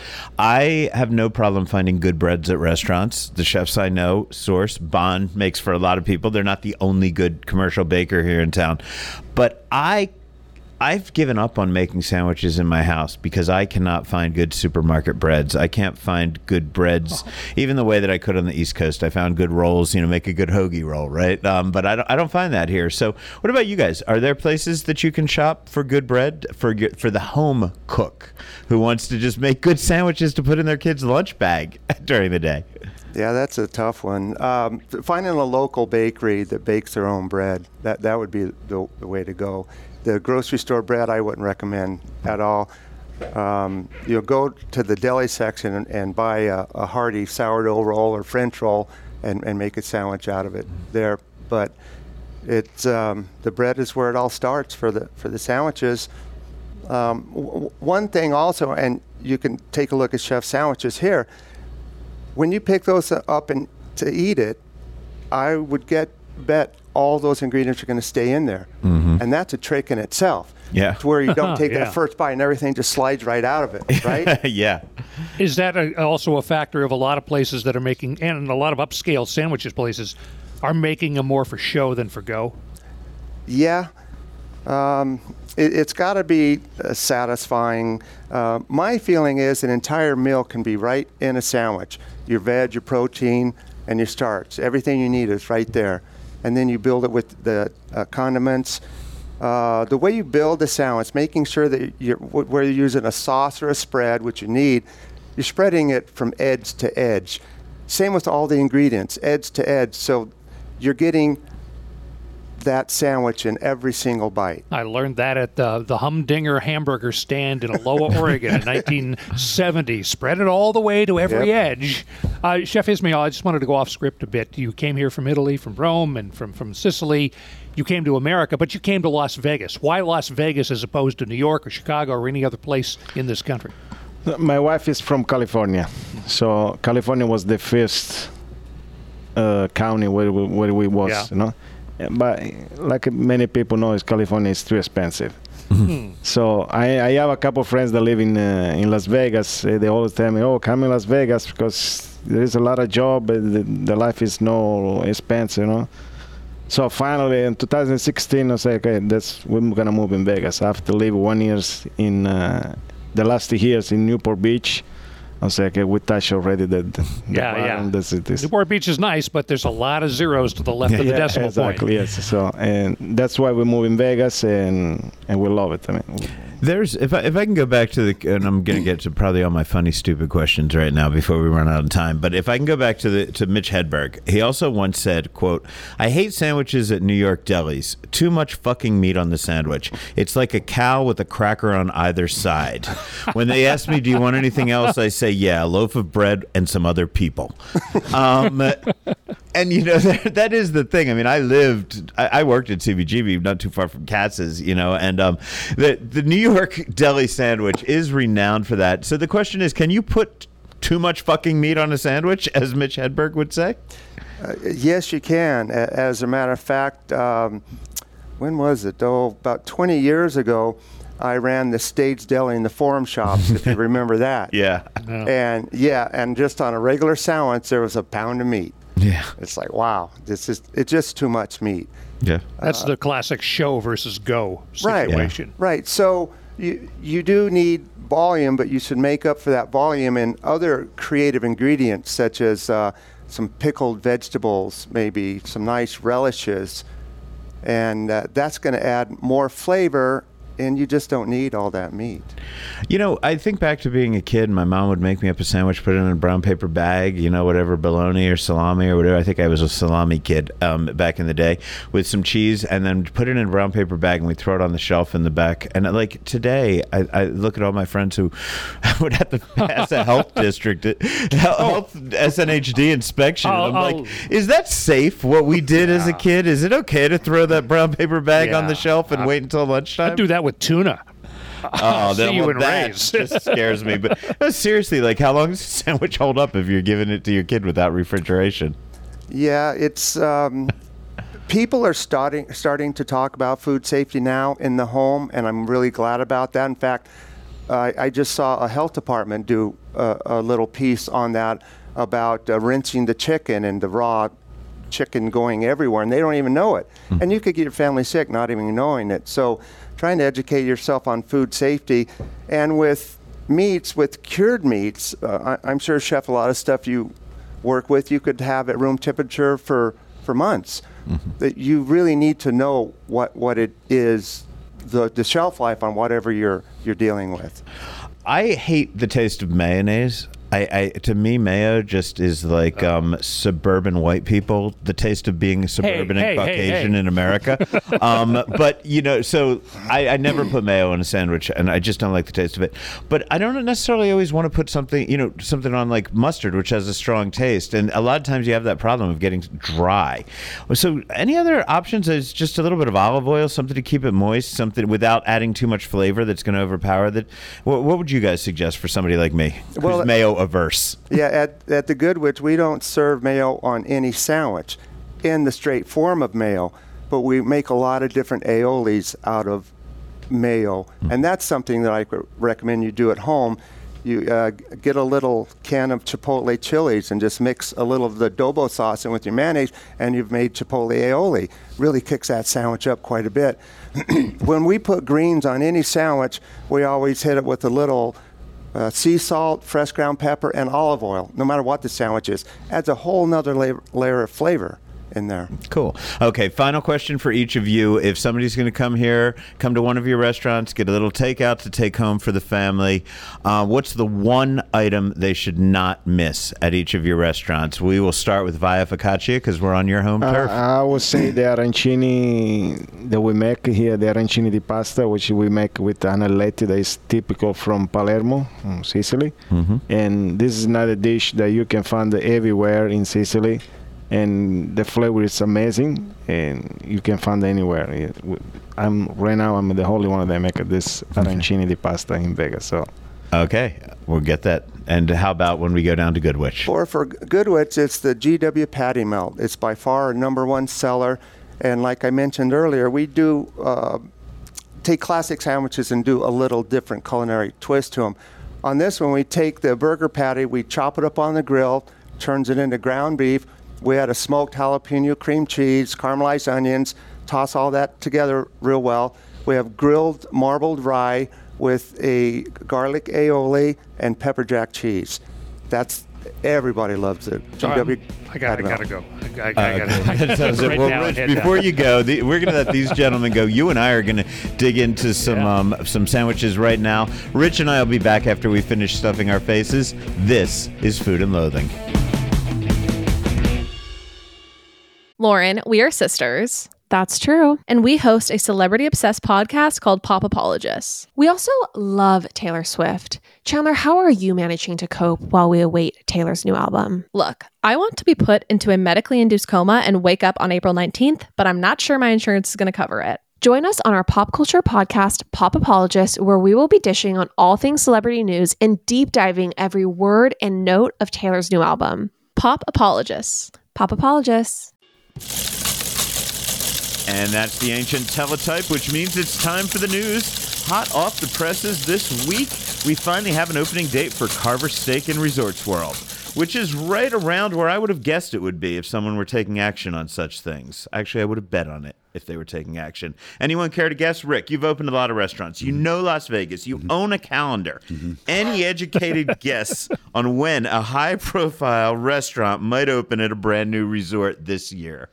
I have no problem finding good breads at restaurants. The chefs I know source Bond makes for a lot of people. They're not the only good commercial baker here in town, but I. I've given up on making sandwiches in my house because I cannot find good supermarket breads. I can't find good breads, even the way that I could on the East Coast. I found good rolls, you know, make a good hoagie roll, right? Um, but I don't, I don't find that here. So what about you guys? Are there places that you can shop for good bread for your, for the home cook who wants to just make good sandwiches to put in their kid's lunch bag during the day? Yeah, that's a tough one. Um, finding a local bakery that bakes their own bread, that, that would be the, the way to go. The grocery store bread I wouldn't recommend at all. Um, you'll go to the deli section and, and buy a, a hearty sourdough roll or French roll and, and make a sandwich out of it there. But it's um, the bread is where it all starts for the for the sandwiches. Um, w- one thing also, and you can take a look at Chef Sandwiches here. When you pick those up and to eat it, I would get bet all those ingredients are going to stay in there. Mm-hmm. And that's a trick in itself. Yeah. To where you don't take yeah. the first bite and everything just slides right out of it, right? Yeah. Is that a, also a factor of a lot of places that are making, and a lot of upscale sandwiches places are making them more for show than for go? Yeah. Um, it, it's got to be uh, satisfying. Uh, my feeling is an entire meal can be right in a sandwich. Your veg, your protein, and your starch. Everything you need is right there. And then you build it with the uh, condiments. Uh, the way you build the sandwich, making sure that you're, where you're using a sauce or a spread, which you need, you're spreading it from edge to edge. Same with all the ingredients, edge to edge. So you're getting that sandwich in every single bite. I learned that at the, the Humdinger hamburger stand in Aloha, Oregon in nineteen seventy. Spread it all the way to every Yep. edge. Uh, Chef Ismail, I just wanted to go off script a bit. You came here from Italy, from Rome, and from, from Sicily. You came to America, but you came to Las Vegas. Why Las Vegas as opposed to New York or Chicago or any other place in this country? My wife is from California, so California was the first uh, county where we, where we was, Yeah. you know. But like many people know, is California is too expensive. Mm-hmm. So I, I have a couple of friends that live in uh, in Las Vegas. Uh, They always tell me, "Oh, come in Las Vegas because there is a lot of job. And the, the life is no expense, you know." So finally, in two thousand sixteen, I said, "Okay, that's we're gonna move in Vegas." I have to live one years in uh, the last two years in Newport Beach. I was like, okay, we touched already the, the Yeah, yeah. bottom. This, this. Newport Beach is nice, but there's a lot of zeros to the left of the Yeah, decimal exactly, point. yes. So, and that's why we move in Vegas, and and we love it. I mean, There's if I, if I can go back to the, and I'm going to get to probably all my funny stupid questions right now before we run out of time, but if I can go back to the to Mitch Hedberg, he also once said, quote, "I hate sandwiches at New York delis. Too much fucking meat on the sandwich. It's like a cow with a cracker on either side. When they ask me, do you want anything else? I say, yeah, a loaf of bread and some other people." Um, and you know that, that is the thing. I mean, I lived, I, I worked at C B G B, not too far from Katz's, you know, and um, the the New York deli sandwich is renowned for that. So the question is, can you put too much fucking meat on a sandwich, as Mitch Hedberg would say? Uh, yes, you can. A- As a matter of fact, um, when was it? Oh, about twenty years ago, I ran the Stage Deli in the Forum Shops, if you remember that. Yeah. And yeah, and just on a regular sandwich, there was a pound of meat. Yeah. It's like, wow, this is it's just too much meat. Yeah. That's the classic show versus go Right. situation. Right. So you you do need volume, but you should make up for that volume in other creative ingredients, such as uh, some pickled vegetables, maybe some nice relishes, and uh, that's going to add more flavor. And you just don't need all that meat. You know, I think back to being a kid. My mom would make me up a sandwich, put it in a brown paper bag, you know, whatever, bologna or salami or whatever. I think I was a salami kid um, back in the day, with some cheese, and then put it in a brown paper bag, and we throw it on the shelf in the back. And like today, I, I look at all my friends who would have to pass a health district, health S N H D inspection. I'll- and I'm I'll- like, is that safe, what we did as a kid? Is it okay to throw that brown paper bag on Yeah. the shelf and wait until lunchtime? I'd do that with tuna. Oh, See that, you well, in that Ray's. just scares me. But no, seriously, like, how long does a sandwich hold up if you're giving it to your kid without refrigeration? Yeah, it's um, people are starting starting to talk about food safety now in the home, and I'm really glad about that. In fact, uh, I just saw a health department do a, a little piece on that about uh, rinsing the chicken and the raw chicken going everywhere, and they don't even know it. Mm. And you could get your family sick not even knowing it. So trying to educate yourself on food safety. And with meats, with cured meats, uh, I, I'm sure, Chef, a lot of stuff you work with, you could have at room temperature for, for months. Mm-hmm. That you really need to know what, what it is, the, the shelf life on whatever you're you're dealing with. I hate the taste of mayonnaise. I, I to me, mayo just is like um, suburban white people. The taste of being suburban Hey, and hey, hey, Caucasian hey. in America. um, but you know, so I, I never put mayo on a sandwich, and I just don't like the taste of it. But I don't necessarily always want to put something, you know, something on like mustard, which has a strong taste. And a lot of times you have that problem of getting dry. So any other options? Is just a little bit of olive oil, something to keep it moist, something without adding too much flavor that's going to overpower that. What, what would you guys suggest for somebody like me, Well, who's mayo averse? Yeah, at, at the Goodwitch, we don't serve mayo on any sandwich in the straight form of mayo, but we make a lot of different aiolis out of mayo. Mm. And that's something that I could recommend you do at home. You uh, get a little can of Chipotle chilies and just mix a little of the adobo sauce in with your mayonnaise, and you've made Chipotle aioli. Really kicks that sandwich up quite a bit. When we put greens on any sandwich, we always hit it with a little Uh, sea salt, fresh ground pepper, and olive oil, no matter what the sandwich is. Adds a whole nother layer, layer of flavor in there. Cool. Okay, final question for each of you. If somebody's going to come here, come to one of your restaurants, get a little takeout to take home for the family, uh, what's the one item they should not miss at each of your restaurants? We will start with Via Focaccia because we're on your home turf. Uh, I would say the arancini that we make here, the arancini di pasta, which we make with anelletti, that is typical from Palermo, from Sicily. Mm-hmm. And this is not a dish that you can find everywhere in Sicily. And the flavor is amazing, and you can find it anywhere. I'm right now. I'm the only one that make this arancini di pasta in Vegas. So, okay, we'll get that. And how about when we go down to Goodwitch? Or for Goodwitch, it's the G W Patty Melt. It's by far our number one seller. And like I mentioned earlier, we do uh, take classic sandwiches and do a little different culinary twist to them. On this one, we take the burger patty, we chop it up on the grill, turns it into ground beef. We add a smoked jalapeno, cream cheese, caramelized onions, toss all that together real well. We have grilled marbled rye with a garlic aioli and pepper jack cheese. That's, everybody loves it. So G W I got I gotta go. I, I, I gotta, That sounds it. right Well, now, Rich, head before down. you go, the, we're going to let these gentlemen go. You and I are going to dig into some Yeah. um, some sandwiches right now. Rich and I will be back after we finish stuffing our faces. This is Food and Loathing. Lauren, we are sisters. That's true. And we host a celebrity-obsessed podcast called Pop Apologists. We also love Taylor Swift. Chandler, how are you managing to cope while we await Taylor's new album? Look, I want to be put into a medically induced coma and wake up on April nineteenth, but I'm not sure my insurance is going to cover it. Join us on our pop culture podcast, Pop Apologist, where we will be dishing on all things celebrity news and deep diving every word and note of Taylor's new album. Pop Apologists. Pop Apologists. And that's the ancient teletype, which means it's time for the news. Hot off the presses this week, we finally have an opening date for Carver Steak and Resorts World, which is right around where I would have guessed it would be if someone were taking action on such things. Actually, I would have bet on it if they were taking action. Anyone care to guess? Rick, you've opened a lot of restaurants. You know Las Vegas. You own a calendar. Mm-hmm. Any educated guess on when a high-profile restaurant might open at a brand new resort this year?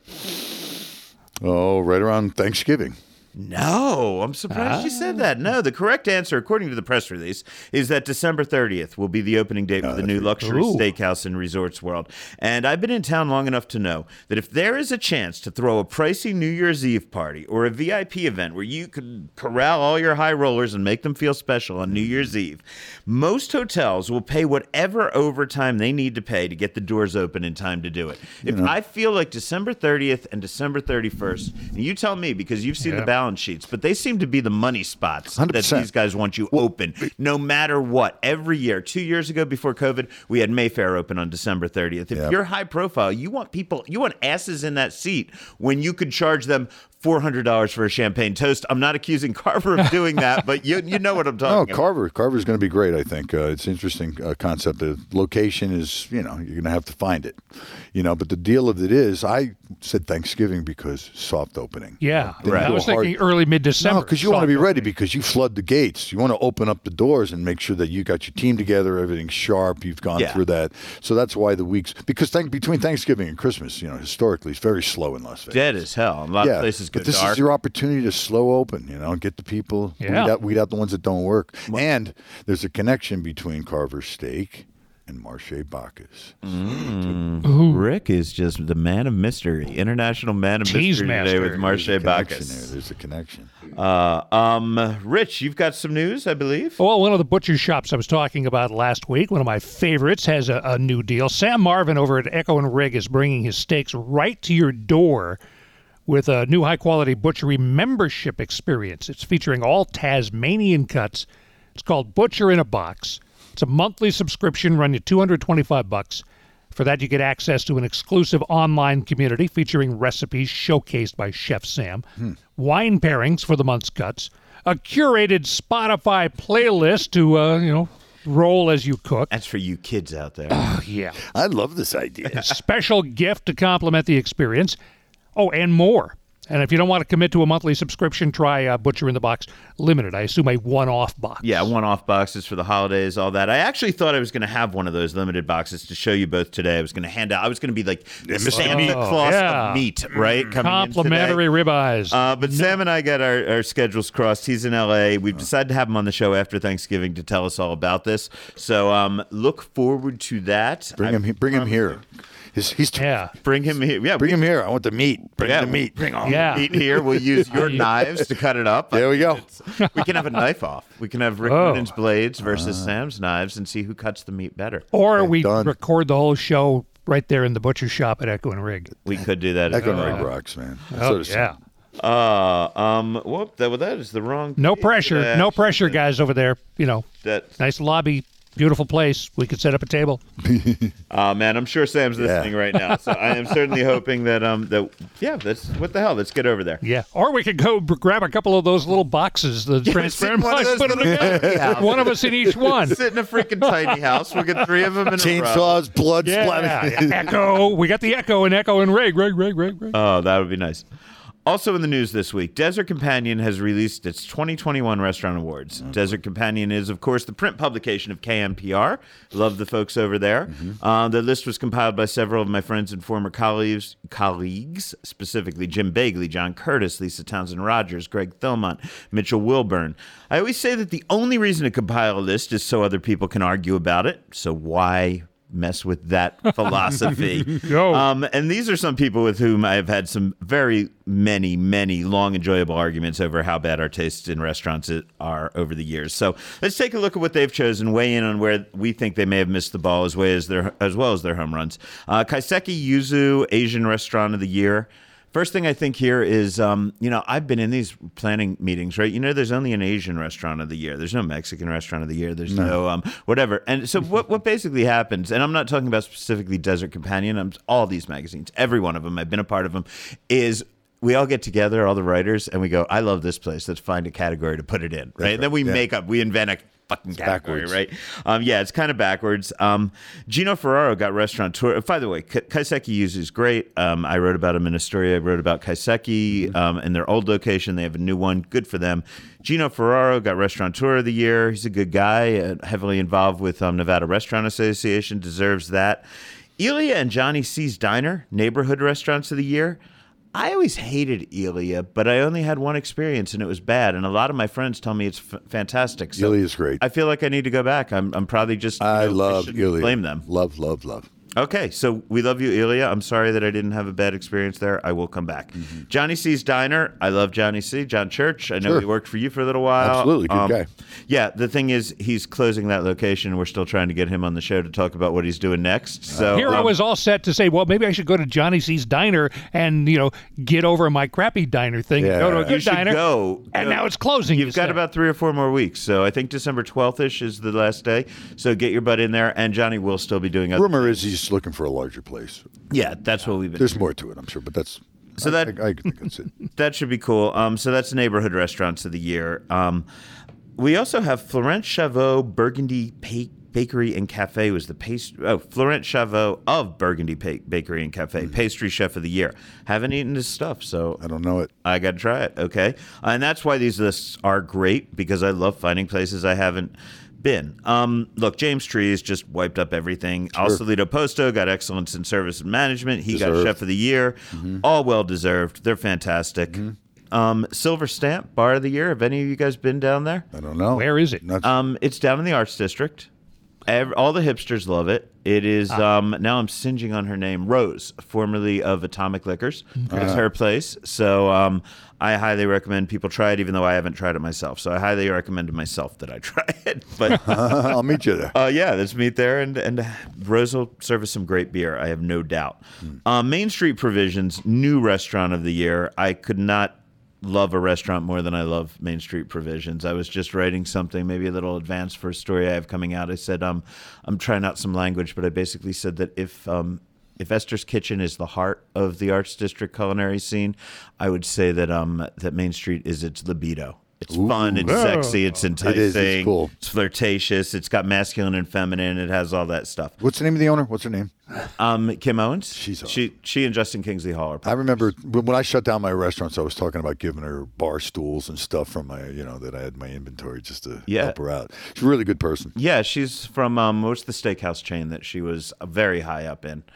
Oh, right around Thanksgiving. No, I'm surprised ah. you said that. No, the correct answer, according to the press release, is that December thirtieth will be the opening date for oh, the new luxury ooh. steakhouse in Resorts World. And I've been in town long enough to know that if there is a chance to throw a pricey New Year's Eve party or a V I P event where you could corral all your high rollers and make them feel special on New Year's Eve, most hotels will pay whatever overtime they need to pay to get the doors open in time to do it. You if know. I feel like December thirtieth and December thirty-first, and you tell me because you've seen yeah. the balance sheets, but they seem to be the money spots one hundred percent that these guys want you well, open no matter what. Every year, two years ago before COVID, we had Mayfair open on December thirtieth. If yep. you're high profile, you want people, you want asses in that seat when you could charge them four hundred dollars for a champagne toast. I'm not accusing Carver of doing that, but you you know what I'm talking no, about. Carver, Carver's going to be great, I think. Uh, it's an interesting uh, concept. The location is, you know, you're going to have to find it. You know, but the deal of it is, I said Thanksgiving because soft opening. Yeah, Then right. I was thinking early mid-December. No, because you want to be ready because you flood the gates. You want to open up the doors and make sure that you got your team together, everything's sharp, you've gone yeah. through that. So that's why the weeks, because th- between Thanksgiving and Christmas, you know, historically, it's very slow in Las Vegas. Dead as hell. A lot yeah, of places go but this dark. is your opportunity to slow open, you know, get the people, yeah. weed, out, weed out the ones that don't work. What? And there's a connection between Carver Steak and Marche Bacchus. Mm. Rick is just the man of mystery, international man of Cheese mystery master. today with Marche There's Bacchus. there. There's a connection. Uh, um, Rich, you've got some news, I believe. Well, one of the butcher shops I was talking about last week, one of my favorites, has a, a new deal. Sam Marvin over at Echo and Rig is bringing his steaks right to your door with a new high-quality butchery membership experience. It's featuring all Tasmanian cuts. It's called Butcher in a Box. It's a monthly subscription, run you two hundred twenty-five bucks. For that, you get access to an exclusive online community featuring recipes showcased by Chef Sam, hmm. wine pairings for the month's cuts, a curated Spotify playlist to, uh, you know, roll as you cook. That's for you kids out there. Oh, yeah. I love this idea. A special gift to complement the experience. Oh, and more. And if you don't want to commit to a monthly subscription, try uh, Butcher in the Box Limited. I assume a one-off box. Yeah, one-off boxes for the holidays, all that. I actually thought I was going to have one of those limited boxes to show you both today. I was going to hand out. I was going to be like the Santa oh, Claus yeah. of meat, right? Coming Complimentary ribeyes. Uh, but no. Sam and I got our, our schedules crossed. He's in L A. We've decided to have him on the show after Thanksgiving to tell us all about this. So um, look forward to that. Bring him. Bring him here. He's, he's t- yeah. Bring him here. Yeah, bring we, him here. I want the meat. Bring yeah, the meat. Bring on yeah. the meat here. We'll use your knives to cut it up. There we go. We can have a knife off. We can have Rick oh. Minnen's blades versus uh. Sam's knives and see who cuts the meat better. Or okay, we done. record the whole show right there in the butcher shop at Echo and Rig. We could do that. Echo and well. Rig rocks, man. Oh, yeah. Uh, um, whoop, that, well, that is the wrong. No pressure. That. No pressure, guys over there. You know, that nice lobby. Beautiful place. We could set up a table. uh, man, I'm sure Sam's listening yeah. right now. So I am certainly hoping that, um, that yeah, that's what the hell. Let's get over there. Yeah. Or we could go b- grab a couple of those little boxes, the yeah, transparent box, put them together. One of us in each one. Sit in a freaking tiny house. We'll get three of them in Chainsaws, a row. blood yeah, splattering. Yeah. Echo. We got the Echo and Echo and Rig, Rig, Rig, Rig, Rig. Oh, that would be nice. Also in the news this week, Desert Companion has released its twenty twenty-one Restaurant Awards. Mm-hmm. Desert Companion is, of course, the print publication of K M P R. Love the folks over there. Mm-hmm. Uh, the list was compiled by several of my friends and former colleagues, colleagues, specifically Jim Bagley, John Curtis, Lisa Townsend Rogers, Greg Thilmont, Mitchell Wilburn. I always say that the only reason to compile a list is so other people can argue about it. So why mess with that philosophy? um, and these are some people with whom I've had some very many, many long, enjoyable arguments over how bad our tastes in restaurants are over the years. So let's take a look at what they've chosen, weigh in on where we think they may have missed the ball as, way as, their, as well as their home runs. Uh, Kaiseki Yuzu, Asian Restaurant of the Year. First thing I think here is, um, you know, I've been in these planning meetings, right? You know, there's only an Asian restaurant of the year. There's no Mexican restaurant of the year. There's no, no um, whatever. And so what, what basically happens, and I'm not talking about specifically Desert Companion, I'm all these magazines, every one of them, I've been a part of them, is we all get together, all the writers, and we go, I love this place. Let's find a category to put it in, right? right. And then we yeah. make up, we invent a fucking it's category, backwards. right? Um, yeah, it's kind of backwards. Um, Gino Ferraro got Restaurateur. By the way, Ka- Kaiseki Yuzu is great. Um, I wrote about him in a story I wrote about Kaiseki mm-hmm. um, in their old location. They have a new one. Good for them. Gino Ferraro got Restaurateur of the Year. He's a good guy, uh, heavily involved with um, Nevada Restaurant Association, deserves that. Elia and Johnny C's Diner, Neighborhood Restaurants of the Year. I always hated Elia, but I only had one experience, and it was bad. And a lot of my friends tell me it's f- fantastic. So Elia's great. I feel like I need to go back. I'm I'm probably just you I know, love I Elia. Blame them. Love, love, love. Okay, so we love you, Elia. I'm sorry that I didn't have a bad experience there. I will come back. Mm-hmm. Johnny C's Diner. I love Johnny C. John Church. I know sure. he worked for you for a little while. Absolutely, good um, guy. Yeah, the thing is, he's closing that location. We're still trying to get him on the show to talk about what he's doing next. So Here um, I was all set to say, well, maybe I should go to Johnny C's Diner and, you know, get over my crappy diner thing Yeah. and go to a you good should diner. go. And Go. now it's closing. You've you got said. about three or four more weeks. So I think December twelfth-ish is the last day. So get your butt in there. And Johnny will still be doing other Rumor is he's looking for a larger place. Yeah, that's what we've been There's more to it, I'm sure, but that's So I, that- I, I think that's it. That should be cool. Um, so that's Neighborhood Restaurants of the Year. Um, we also have Florent Chavot Burgundy pa- Bakery and Cafe was the pastry. Oh, Florent Chavot of Burgundy pa- Bakery and Cafe, Mm-hmm. pastry chef of the year. Haven't eaten his stuff, so I don't know it. I got to try it. Okay, and that's why these lists are great because I love finding places I haven't been. Um, look, James Trees just wiped up everything. Sure. Alcelito Posto got Excellence in Service and Management. He Deserved. got Chef of the Year. Mm-hmm. All well deserved. They're fantastic. Mm-hmm. Um, Silver Stamp Bar of the Year. Have any of you guys been down there? I don't know. Where is it? Not- Um, it's down in the Arts District. Every, all the hipsters love it. It is, Ah. um, now I'm singeing on her name, Rose, formerly of Atomic Liquors. Uh-huh. It's her place. So um, I highly recommend people try it, even though I haven't tried it myself. So I highly recommend to myself that I try it. But I'll meet you there. uh, yeah, let's meet there. And, and Rose will serve us some great beer, I have no doubt. Hmm. Uh, Main Street Provisions, new restaurant of the year. I could not love a restaurant more than I love Main Street Provisions. I was just writing something, maybe a little advanced for a story I have coming out. I said, um, I'm trying out some language, but I basically said that if um, if Esther's Kitchen is the heart of the Arts District culinary scene, I would say that um, that Main Street is its libido. It's Ooh. fun, it's Oh. sexy, it's enticing, It is, it's cool. it's flirtatious, it's got masculine and feminine, it has all that stuff. What's the name of the owner? What's her name? Um, Kim Owens, She's awesome. she she and Justin Kingsley Hall are I remember when when I shut down my restaurants, I was talking about giving her bar stools and stuff from my, you know, that I had in my inventory just to Yeah. help her out. She's a really good person. Yeah, she's from um, what's the steakhouse chain that she was very high up in.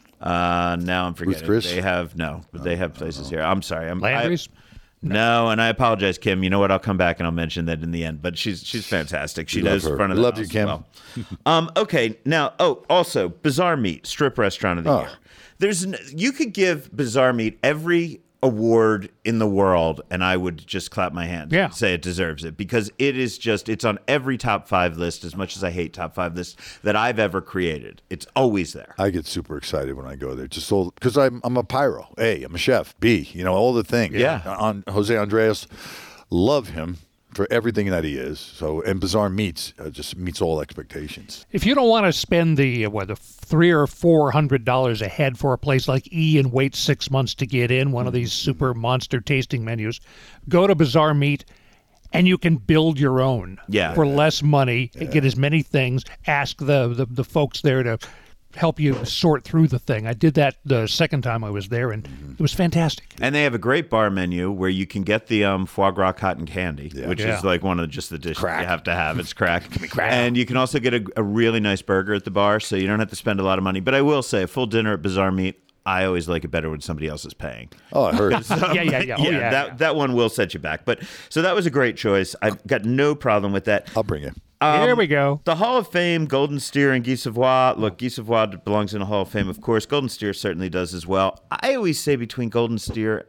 Uh, now I'm forgetting. Chris? They have no, but they have places here. I'm sorry. I'm Landry's? I, no, and I apologize, Kim. You know what? I'll come back and I'll mention that in the end. But she's she's fantastic. She We love knows her. front of We the love house you, Kim. well. um, okay, now oh, also Bizarre Meat, strip restaurant of the Oh. year. There's n- you could give Bizarre Meat every award in the world and I would just clap my hands Yeah. and say it deserves it because it is just it's on every top five list. As much as I hate top five lists that I've ever created, it's always there. I get super excited when I go there, just so because I'm I'm a pyro. A, I'm a chef. B, you know all the things. Yeah. On Jose Andres, love him for everything that he is. So and Bizarre Meats uh, just meets all expectations. If you don't want to spend the uh, what the three or four hundred dollars a head for a place like E and wait six months to get in one of these super monster tasting menus, go to Bizarre Meat, and you can build your own Yeah. for less money. Get as many things. Ask the, the the folks there to help you sort through the thing. I did that the second time I was there, and it was fantastic. And they have a great bar menu where you can get the um, foie gras cotton candy, which Yeah. is like one of just the dishes Crack. you have to have. It's crack. And you can also get a, a really nice burger at the bar, so you don't have to spend a lot of money. But I will say, a full dinner at Bizarre Meat, I always like it better when somebody else is paying. Oh, I heard. Yeah, yeah, yeah. Oh, yeah, that yeah. that one will set you back. But so that was a great choice. I've got no problem with that. I'll bring it. Here we go. The Hall of Fame, Golden Steer and Guy Savoy. Look, Guy Savoy belongs in the Hall of Fame, of course. Golden Steer certainly does as well. I always say between Golden Steer,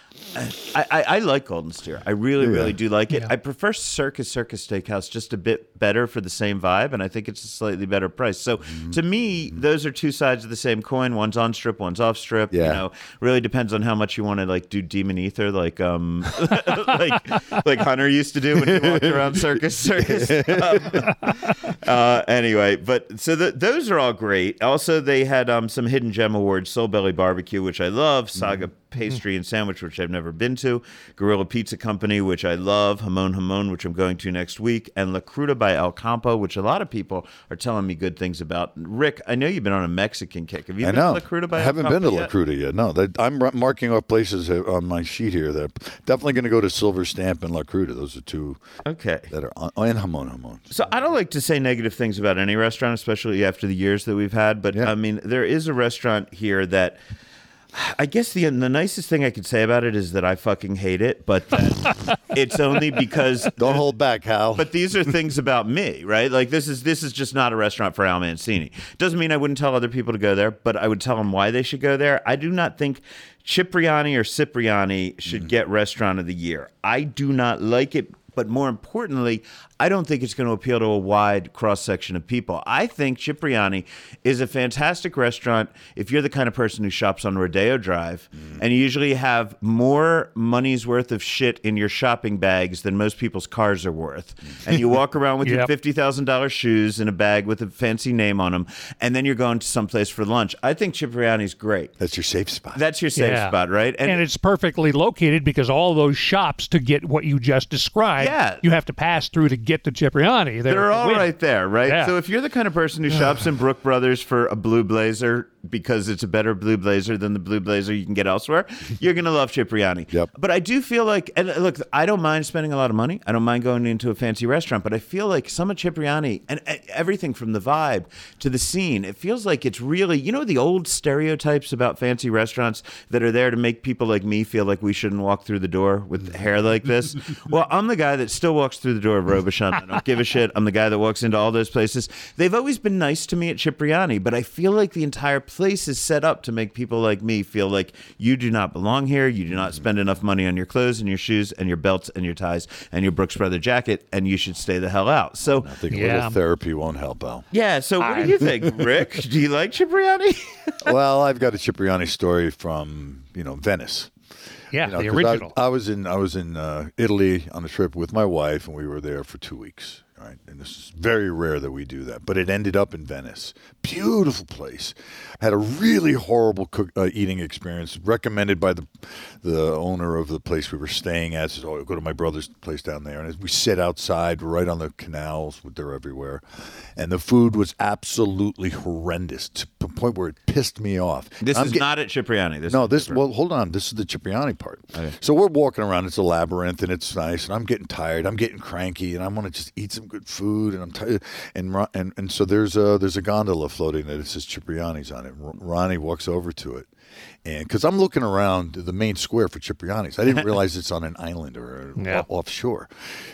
I, I, I like Golden Steer. I really, Yeah. really do like it. Yeah. I prefer Circus Circus Steakhouse just a bit better for the same vibe, and I think it's a slightly better price. So mm-hmm. to me, those are two sides of the same coin. One's on strip, one's off strip. Yeah. You know, really depends on how much you want to like do demon ether, like um, like like Hunter used to do when he walked around Circus Circus. Um, uh, anyway, but so the, those are all great. Also, they had um, some hidden gem awards: Soul Belly Barbecue, which I love, Saga mm-hmm. Pastry and Sandwich, which I've never been to, Gorilla Pizza Company, which I love, Hamon Hamon, which I'm going to next week, and La Cruda by El Campo, which a lot of people are telling me good things about. Rick, I know you've been on a Mexican kick. Have you I been know. to La Cruda by I El haven't Campo been to yet? La Cruda yet. No, that, I'm r- marking off places on my sheet here that I'm definitely going to go to Silver Stamp and La Cruda. Those are two okay. that are on, and Hamon Hamon. So I don't like to say negative things about any restaurant, especially after the years that we've had, but Yeah. I mean, there is a restaurant here that I guess the the nicest thing I could say about it is that I fucking hate it, but that it's only because Don't hold back, Hal. But these are things about me, right? Like this is this is just not a restaurant for Al Mancini. Doesn't mean I wouldn't tell other people to go there, but I would tell them why they should go there. I do not think Cipriani or Cipriani should mm. get Restaurant of the Year. I do not like it, but more importantly, I don't think it's going to appeal to a wide cross-section of people. I think Cipriani is a fantastic restaurant if you're the kind of person who shops on Rodeo Drive, mm. and you usually have more money's worth of shit in your shopping bags than most people's cars are worth. And you walk around with yep. your fifty thousand dollars shoes in a bag with a fancy name on them, and then you're going to someplace for lunch. I think Cipriani's great. That's your safe spot. That's your safe yeah. spot, right? And, and it's perfectly located because all those shops, to get what you just described, yeah. you have to pass through to get to Cipriani. They're, They're all win. right there, right? Yeah. So if you're the kind of person who shops in Brook Brothers for a blue blazer because it's a better blue blazer than the blue blazer you can get elsewhere, you're going to love Cipriani. Yep. But I do feel like, and look, I don't mind spending a lot of money. I don't mind going into a fancy restaurant, but I feel like some of Cipriani, and everything from the vibe to the scene, it feels like it's really, you know, the old stereotypes about fancy restaurants that are there to make people like me feel like we shouldn't walk through the door with hair like this? Well, I'm the guy that still walks through the door of Robichon. I don't give a shit. I'm the guy that walks into all those places. They've always been nice to me at Cipriani, but I feel like the entire place is set up to make people like me feel like you do not belong here. You do not spend enough money on your clothes and your shoes and your belts and your ties and your Brooks Brother jacket, and you should stay the hell out. So I think a yeah. little therapy won't help, Al. Yeah, so what do you think, Rick? Do you like Cipriani? Well, I've got a Cipriani story from, you know, Venice. Yeah, you know, the original. I, I was in I was in uh, Italy on a trip with my wife, and we were there for two weeks. Right, and this is very rare that we do that, but it ended up in Venice. Beautiful place. Had a really horrible cook, uh, eating experience. Recommended by the the owner of the place we were staying at. Says, "Oh, go to my brother's place down there." And as we sit outside, right on the canals, they're everywhere, and the food was absolutely horrendous to the point where it pissed me off. This I'm is get- not at Cipriani. This no, is this different. well, hold on. This is the Cipriani part. Okay. So we're walking around. It's a labyrinth, and it's nice. And I'm getting tired. I'm getting cranky, and I want to just eat some good food. And I'm tired. And Ron- and and so there's a there's a gondola floating that it says Cipriani's on it. R- Ronnie walks over to it, and because I'm looking around the main square for Cipriani's, I didn't realize it's on an island or Yeah. off- offshore.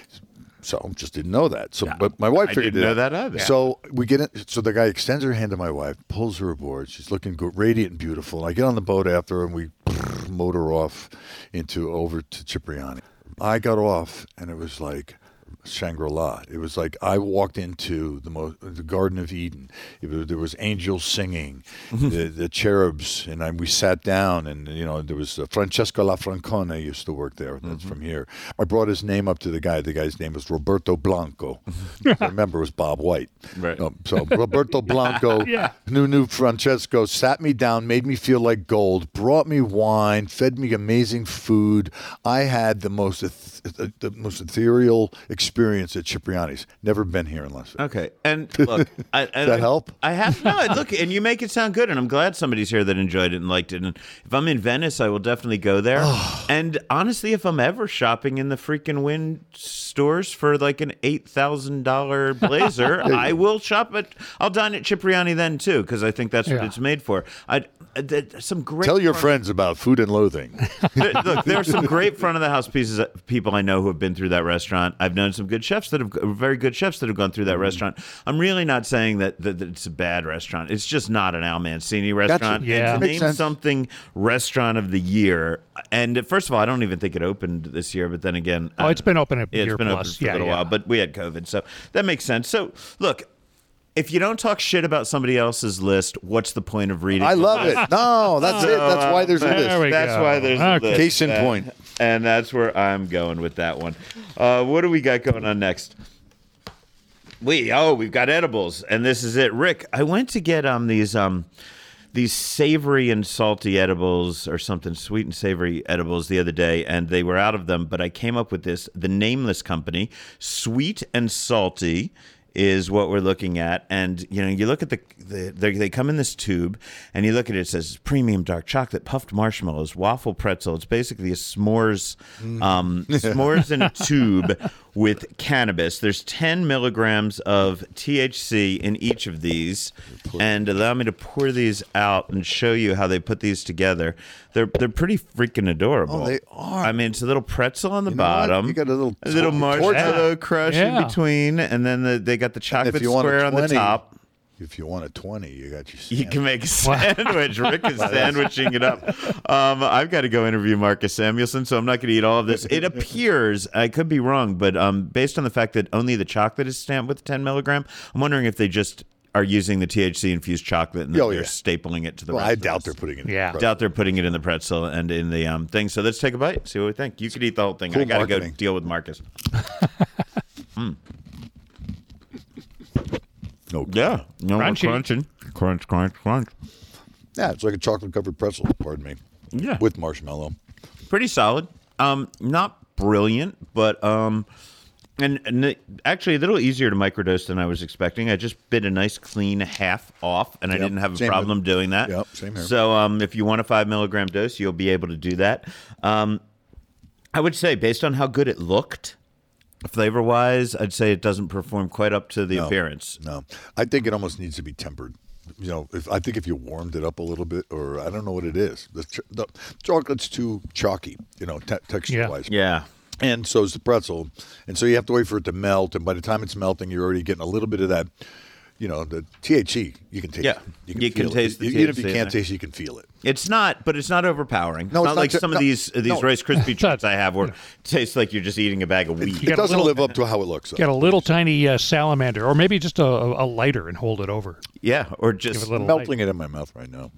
So just didn't know that. So, but my wife I figured didn't it know out. that either. So we get it. So the guy extends her hand to my wife, pulls her aboard. She's looking good, radiant and beautiful. I get on the boat after her, and we motor off into over to Cipriani. I got off, and it was like Shangri-La. It was like I walked into the most, the Garden of Eden. It was, there was angels singing, the, the cherubs, and I, we sat down. And you know, there was uh, Francesco Lafrancone used to work there. That's mm-hmm. from here. I brought his name up to the guy. The guy's name was Roberto Blanco. I remember it was Bob White. Right. Um, so Roberto Blanco, Yeah. knew knew Francesco, sat me down, made me feel like gold, brought me wine, fed me amazing food. I had the most eth- the most ethereal experience at Cipriani's. Never been here in Las Vegas. Okay, and look, I, Does that I, help? I have no look, and you make it sound good, and I'm glad somebody's here that enjoyed it and liked it. And if I'm in Venice, I will definitely go there. And honestly, if I'm ever shopping in the freaking Wynn stores for like an eight thousand dollar blazer, I will shop at. I'll dine at Cipriani then too, because I think that's what Yeah. it's made for. I th- some great. Tell your front- friends about Food and Loathing. There- Look, there are some great front of the house pieces of people I know who have been through that restaurant. I've known some good chefs that have very good chefs that have gone through that restaurant. I'm really not saying that, that, that it's a bad restaurant. It's just not an Al Mancini restaurant. Yeah. And to Makes name sense. something restaurant of the year. And first of all, I don't even think it opened this year. But then again, Oh, it's been open a yeah, year it's been plus. open for Yeah, a little yeah. while. But we had COVID, so that makes sense. So look. If you don't talk shit about somebody else's list, what's the point of reading? I the love list? it. No, that's it. That's why there's a There list. we That's go. why there's a Okay. list. Case in And- point. And that's where I'm going with that one. Uh, what do we got going on next? We oh, we've got edibles, and this is it. Rick, I went to get um these um these savory and salty edibles or something, sweet and savory edibles the other day, and they were out of them, but I came up with this, the Nameless Company, sweet and salty is what we're looking at. And you know, you look at the, the they, they come in this tube, and you look at it, it says premium dark chocolate, puffed marshmallows, waffle pretzel. It's basically a s'mores um, s'mores in a tube with cannabis. There's ten milligrams of T H C in each of these, and allow me to pour these out and show you how they put these together. They're they're pretty freaking adorable. Oh, they are. I mean, it's a little pretzel on the You know what? bottom. You got a little little tor- marshmallow Yeah. crush Yeah. in between, and then the, they got the And chocolate if you want a square on the twenty, top. If you want a twenty, you got your. You sandwich. can make a sandwich. Rick is sandwiching it up. Um, I've got to go interview Marcus Samuelson, so I'm not going to eat all of this. It appears, I could be wrong, but um, based on the fact that only the chocolate is stamped with ten milligram, I'm wondering if they just are using the T H C infused chocolate and then Oh, they're yeah. stapling it to the Well, rest I of doubt this. they're putting it. in Yeah. the Doubt they're putting it in the pretzel and in the um, thing. So let's take a bite. See what we think. You could eat the whole thing. Cool I got to go marketing. deal with Marcus. mm. No. Yeah. No, we're Crunchy. crunching. Crunch, crunch, crunch. Yeah, it's like a chocolate covered pretzel. Pardon me. Yeah. With marshmallow. Pretty solid. Um, not brilliant, but um, and, and it- actually a little easier to microdose than I was expecting. I just bit a nice clean half off, and I Yep, didn't have a same problem with- doing that. Yep, same here. So um, if you want a five milligram dose, you'll be able to do that. Um, I would say based on how good it looked, flavor wise, I'd say it doesn't perform quite up to the No. appearance. No, I think it almost needs to be tempered. You know, if I think if you warmed it up a little bit, or I don't know what it is, the, ch- the chocolate's too chalky. You know, te- texture wise. Yeah. And so is the pretzel, and so you have to wait for it to melt. And by the time it's melting, you're already getting a little bit of that. You know, the T H C. You can taste. Yeah. it. You feel can it. taste the Even if you T H C in can't there. taste, it, you can feel it. It's not, but it's not overpowering. No, it's it's not not like ju- some of no, these these no. Rice Krispie treats I have, where it tastes like you're just eating a bag of wheat. It got a doesn't little- live up to how it looks. though. Get a little tiny uh, salamander, or maybe just a, a lighter and hold it over. Yeah, or Give it just a little melting light. it in my mouth right now.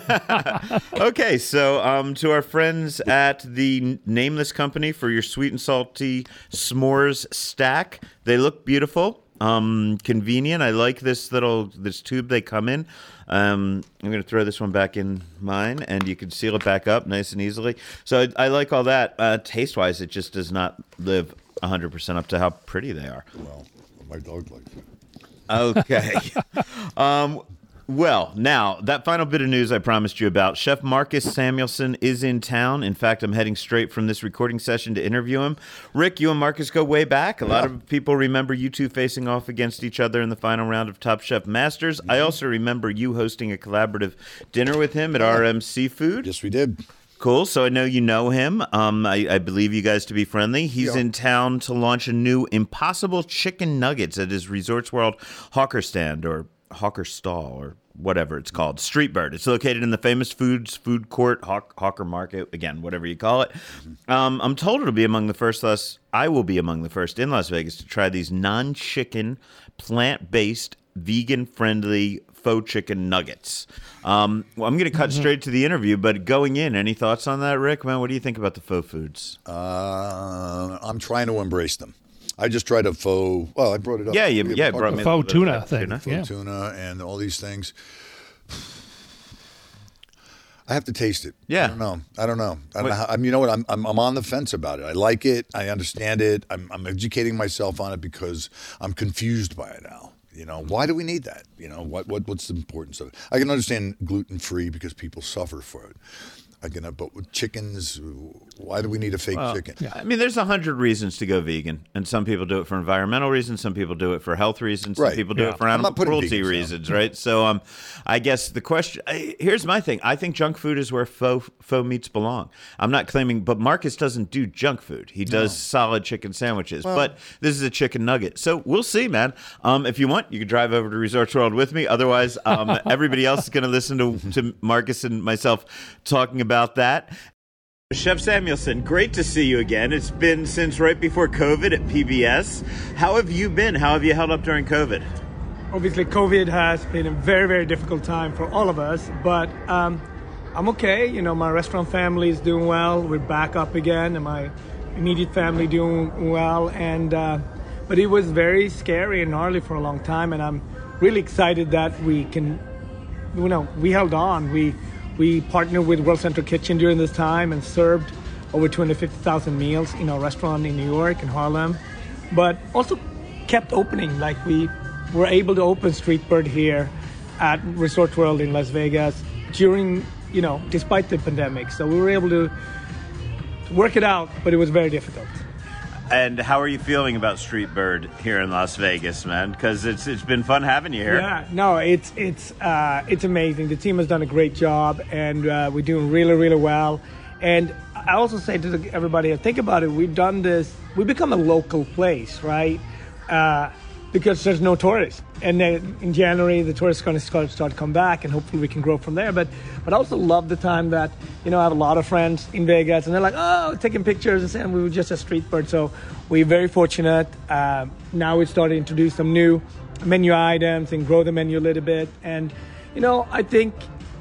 okay. So, um, to our friends at the Nameless Company for your sweet and salty s'mores stack, they look beautiful. Um, convenient. I like this little this tube they come in. Um, I'm going to throw this one back in mine, and you can seal it back up nice and easily. So I, I like all that. Uh, taste wise, it just does not live one hundred percent up to how pretty they are. Well, my dog likes it. Okay. um, well, now, that final bit of news I promised you about. Chef Marcus Samuelson is in town. In fact, I'm heading straight from this recording session to interview him. Rick, you and Marcus go way back. A lot of people remember you two facing off against each other in the final round of Top Chef Masters. I also remember you hosting a collaborative dinner with him at R M Seafood. Yes, we did. Cool. So I know you know him. Um, I, I believe you guys to be friendly. He's Yeah. in town to launch a new Impossible Chicken Nuggets at his Resorts World Hawker Stand or Hawker Stall or whatever it's called. Street Bird. It's located in the famous Foods Food Court, Hawk, Hawker Market, again, whatever you call it. Um, I'm told it'll be among the first, thus, I will be among the first in Las Vegas to try these non-chicken, plant-based, vegan-friendly faux chicken nuggets. Um, well, I'm going to cut straight to the interview, but going in, any thoughts on that, Rick? Man, what do you think about the faux foods? Uh, I'm trying to embrace them. I just tried a faux. Well, I brought it up. Yeah, you, We yeah, talked brought about me Faux the- tuna the thing. tuna. faux Yeah. tuna and all these things. I have to taste it. Yeah. I don't know. I don't know. I don't Wait. know how, I mean, you know what? I'm, I'm I'm on the fence about it. I like it. I understand it. I'm I'm educating myself on it because I'm confused by it now. You know, why do we need that? You know, what what what's the importance of it? I can understand gluten free because people suffer for it. Again, but with chickens, why do we need a fake well, chicken? Yeah. I mean, there's a hundred reasons to go vegan, and some people do it for environmental reasons, some people do it for health reasons, some right. people do yeah. it for animal cruelty reasons, down. right? So, um, I guess the question I, here's my thing: I think junk food is where faux faux meats belong. I'm not claiming, but Marcus doesn't do junk food. He does no. solid chicken sandwiches, well, but this is a chicken nugget. So we'll see, man. Um, if you want, you can drive over to Resorts World with me. Otherwise, um, everybody else is going to listen to to Marcus and myself talking about that. Chef Samuelsson, great to see you again. It's been since right before COVID at P B S. How have you been? How have you held up during COVID? Obviously, COVID has been a very, very difficult time for all of us, but um, I'm okay. You know, my restaurant family is doing well. We're back up again, and my immediate family doing well. And uh, but it was very scary and gnarly for a long time, and I'm really excited that we can, you know, we held on. We We partnered with World Central Kitchen during this time and served over two hundred fifty thousand meals in our restaurant in New York and Harlem, but also kept opening. Like we were able to open Street Bird here at Resort World in Las Vegas during, you know, despite the pandemic. So we were able to work it out, but it was very difficult. And how are you feeling about Street Bird here in Las Vegas, man? Because it's it's been fun having you here. Yeah, no, it's it's uh, it's amazing. The team has done a great job, and uh, we're doing really, really well. And I also say to the, everybody, think about it. We've done this. We become a local place, right? Uh, because there's no tourists. And then in January, the tourists are going to start, start to come back, and hopefully we can grow from there. But but I also love the time that, you know, I have a lot of friends in Vegas, and they're like, oh, taking pictures and saying we were just a Street Bird. So we're very fortunate. Uh, now we started to introduce some new menu items and grow the menu a little bit. And, you know, I think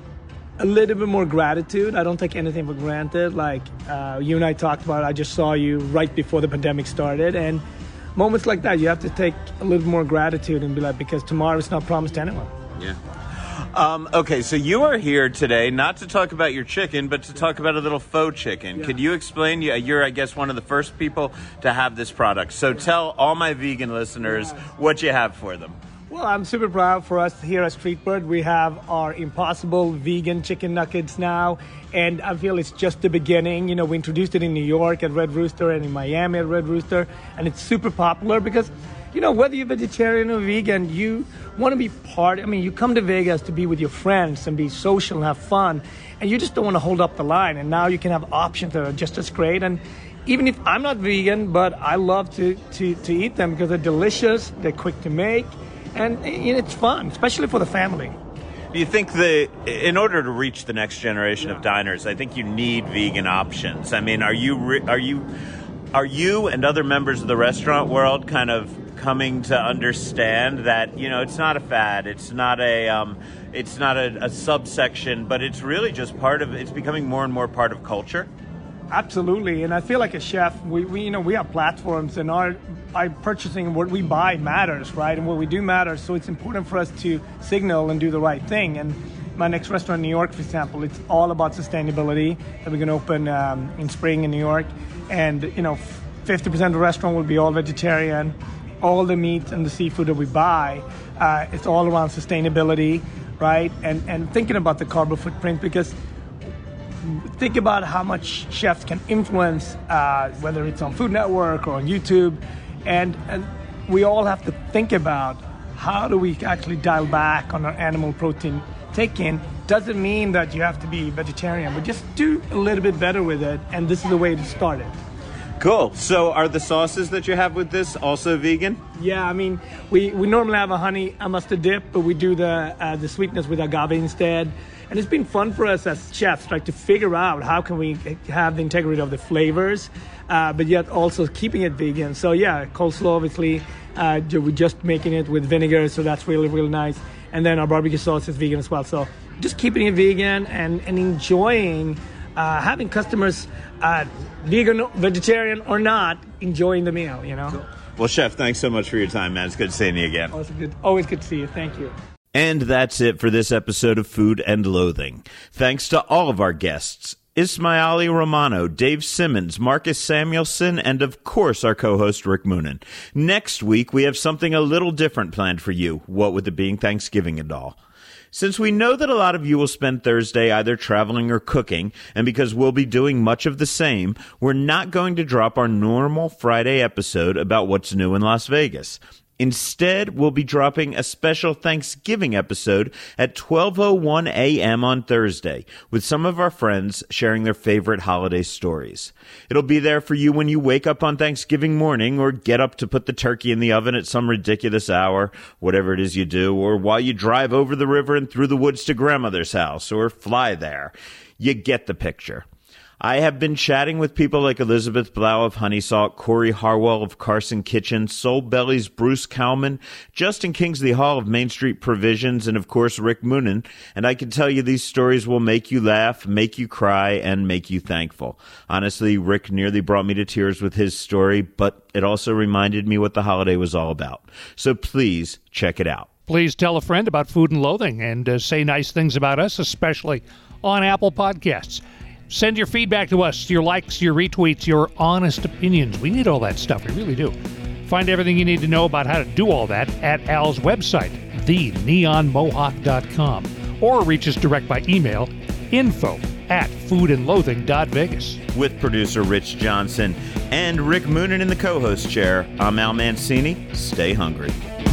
a little bit more gratitude. I don't take anything for granted. Like uh, you and I talked about, I just saw you right before the pandemic started. And moments like that, you have to take a little more gratitude and be like, because tomorrow is not promised to anyone. Yeah. Um, okay, so you are here today not to talk about your chicken, but to talk about a little faux chicken. Yeah. Could you explain? You're, I guess, one of the first people to have this product. So tell all my vegan listeners what you have for them. Well, I'm super proud for us here at Street Bird. We have our Impossible vegan chicken nuggets now, and I feel it's just the beginning. You know, we introduced it in New York at Red Rooster and in Miami at Red Rooster, and it's super popular because, you know, whether you're vegetarian or vegan, you want to be part. I mean, you come to Vegas to be with your friends and be social and have fun, and you just don't want to hold up the line. And now you can have options that are just as great. And even if I'm not vegan, but I love to, to, to eat them because they're delicious, they're quick to make, and it's fun, especially for the family. Do you think that in order to reach the next generation yeah. of diners, I think you need vegan options? I mean, are you are you are you and other members of the restaurant world kind of coming to understand that, you know, it's not a fad, it's not a um, it's not a, a subsection, but it's really just part of it's becoming more and more part of culture? Absolutely, and I feel like a chef, we, we you know we have platforms, and our our purchasing what we buy matters, right? And what we do matters, so it's important for us to signal and do the right thing. And my next restaurant in New York, for example, it's all about sustainability. That we're going to open um, in spring in New York, and you know, fifty percent of the restaurant will be all vegetarian. All the meat and the seafood that we buy, uh, it's all around sustainability, right? And and thinking about the carbon footprint, because think about how much chefs can influence, uh, whether it's on Food Network or on YouTube, and, and we all have to think about how do we actually dial back on our animal protein take-in. Doesn't mean that you have to be vegetarian, but just do a little bit better with it, and this is the way to start it. Cool. So are the sauces that you have with this also vegan? Yeah, I mean, we, we normally have a honey a mustard dip, but we do the uh, the sweetness with agave instead. And it's been fun for us as chefs, like to figure out how can we have the integrity of the flavors, uh, but yet also keeping it vegan. So yeah, coleslaw, obviously, uh, we're just making it with vinegar, so that's really, really nice. And then our barbecue sauce is vegan as well. So just keeping it vegan and, and enjoying uh, having customers, uh, vegan, vegetarian or not, enjoying the meal, you know? Cool. Well, Chef, thanks so much for your time, man. It's good seeing you again. Always good, always good to see you. Thank you. And that's it for this episode of Food and Loathing. Thanks to all of our guests. Ismaili Romano, Dave Simmons, Marcus Samuelson, and of course our co-host Rick Moonen. Next week, we have something a little different planned for you, what with it being Thanksgiving and all. Since we know that a lot of you will spend Thursday either traveling or cooking, and because we'll be doing much of the same, we're not going to drop our normal Friday episode about what's new in Las Vegas. Instead, we'll be dropping a special Thanksgiving episode at twelve oh one a.m. on Thursday, with some of our friends sharing their favorite holiday stories. It'll be there for you when you wake up on Thanksgiving morning, or get up to put the turkey in the oven at some ridiculous hour, whatever it is you do, or while you drive over the river and through the woods to grandmother's house, or fly there. You get the picture. I have been chatting with people like Elizabeth Blau of Honey Salt, Corey Harwell of Carson Kitchen, Soul Belly's Bruce Cowman, Justin Kingsley Hall of Main Street Provisions, and of course Rick Moonen, and I can tell you these stories will make you laugh, make you cry, and make you thankful. Honestly, Rick nearly brought me to tears with his story, but it also reminded me what the holiday was all about. So please check it out. Please tell a friend about Food and Loathing, and uh, say nice things about us, especially on Apple Podcasts. Send your feedback to us, your likes, your retweets, your honest opinions. We need all that stuff. We really do. Find everything you need to know about how to do all that at Al's website, the neon mohawk dot com, or reach us direct by email, info at food and loathing dot vegas. With producer Rich Johnson and Rick Moonen in the co-host chair, I'm Al Mancini. Stay hungry.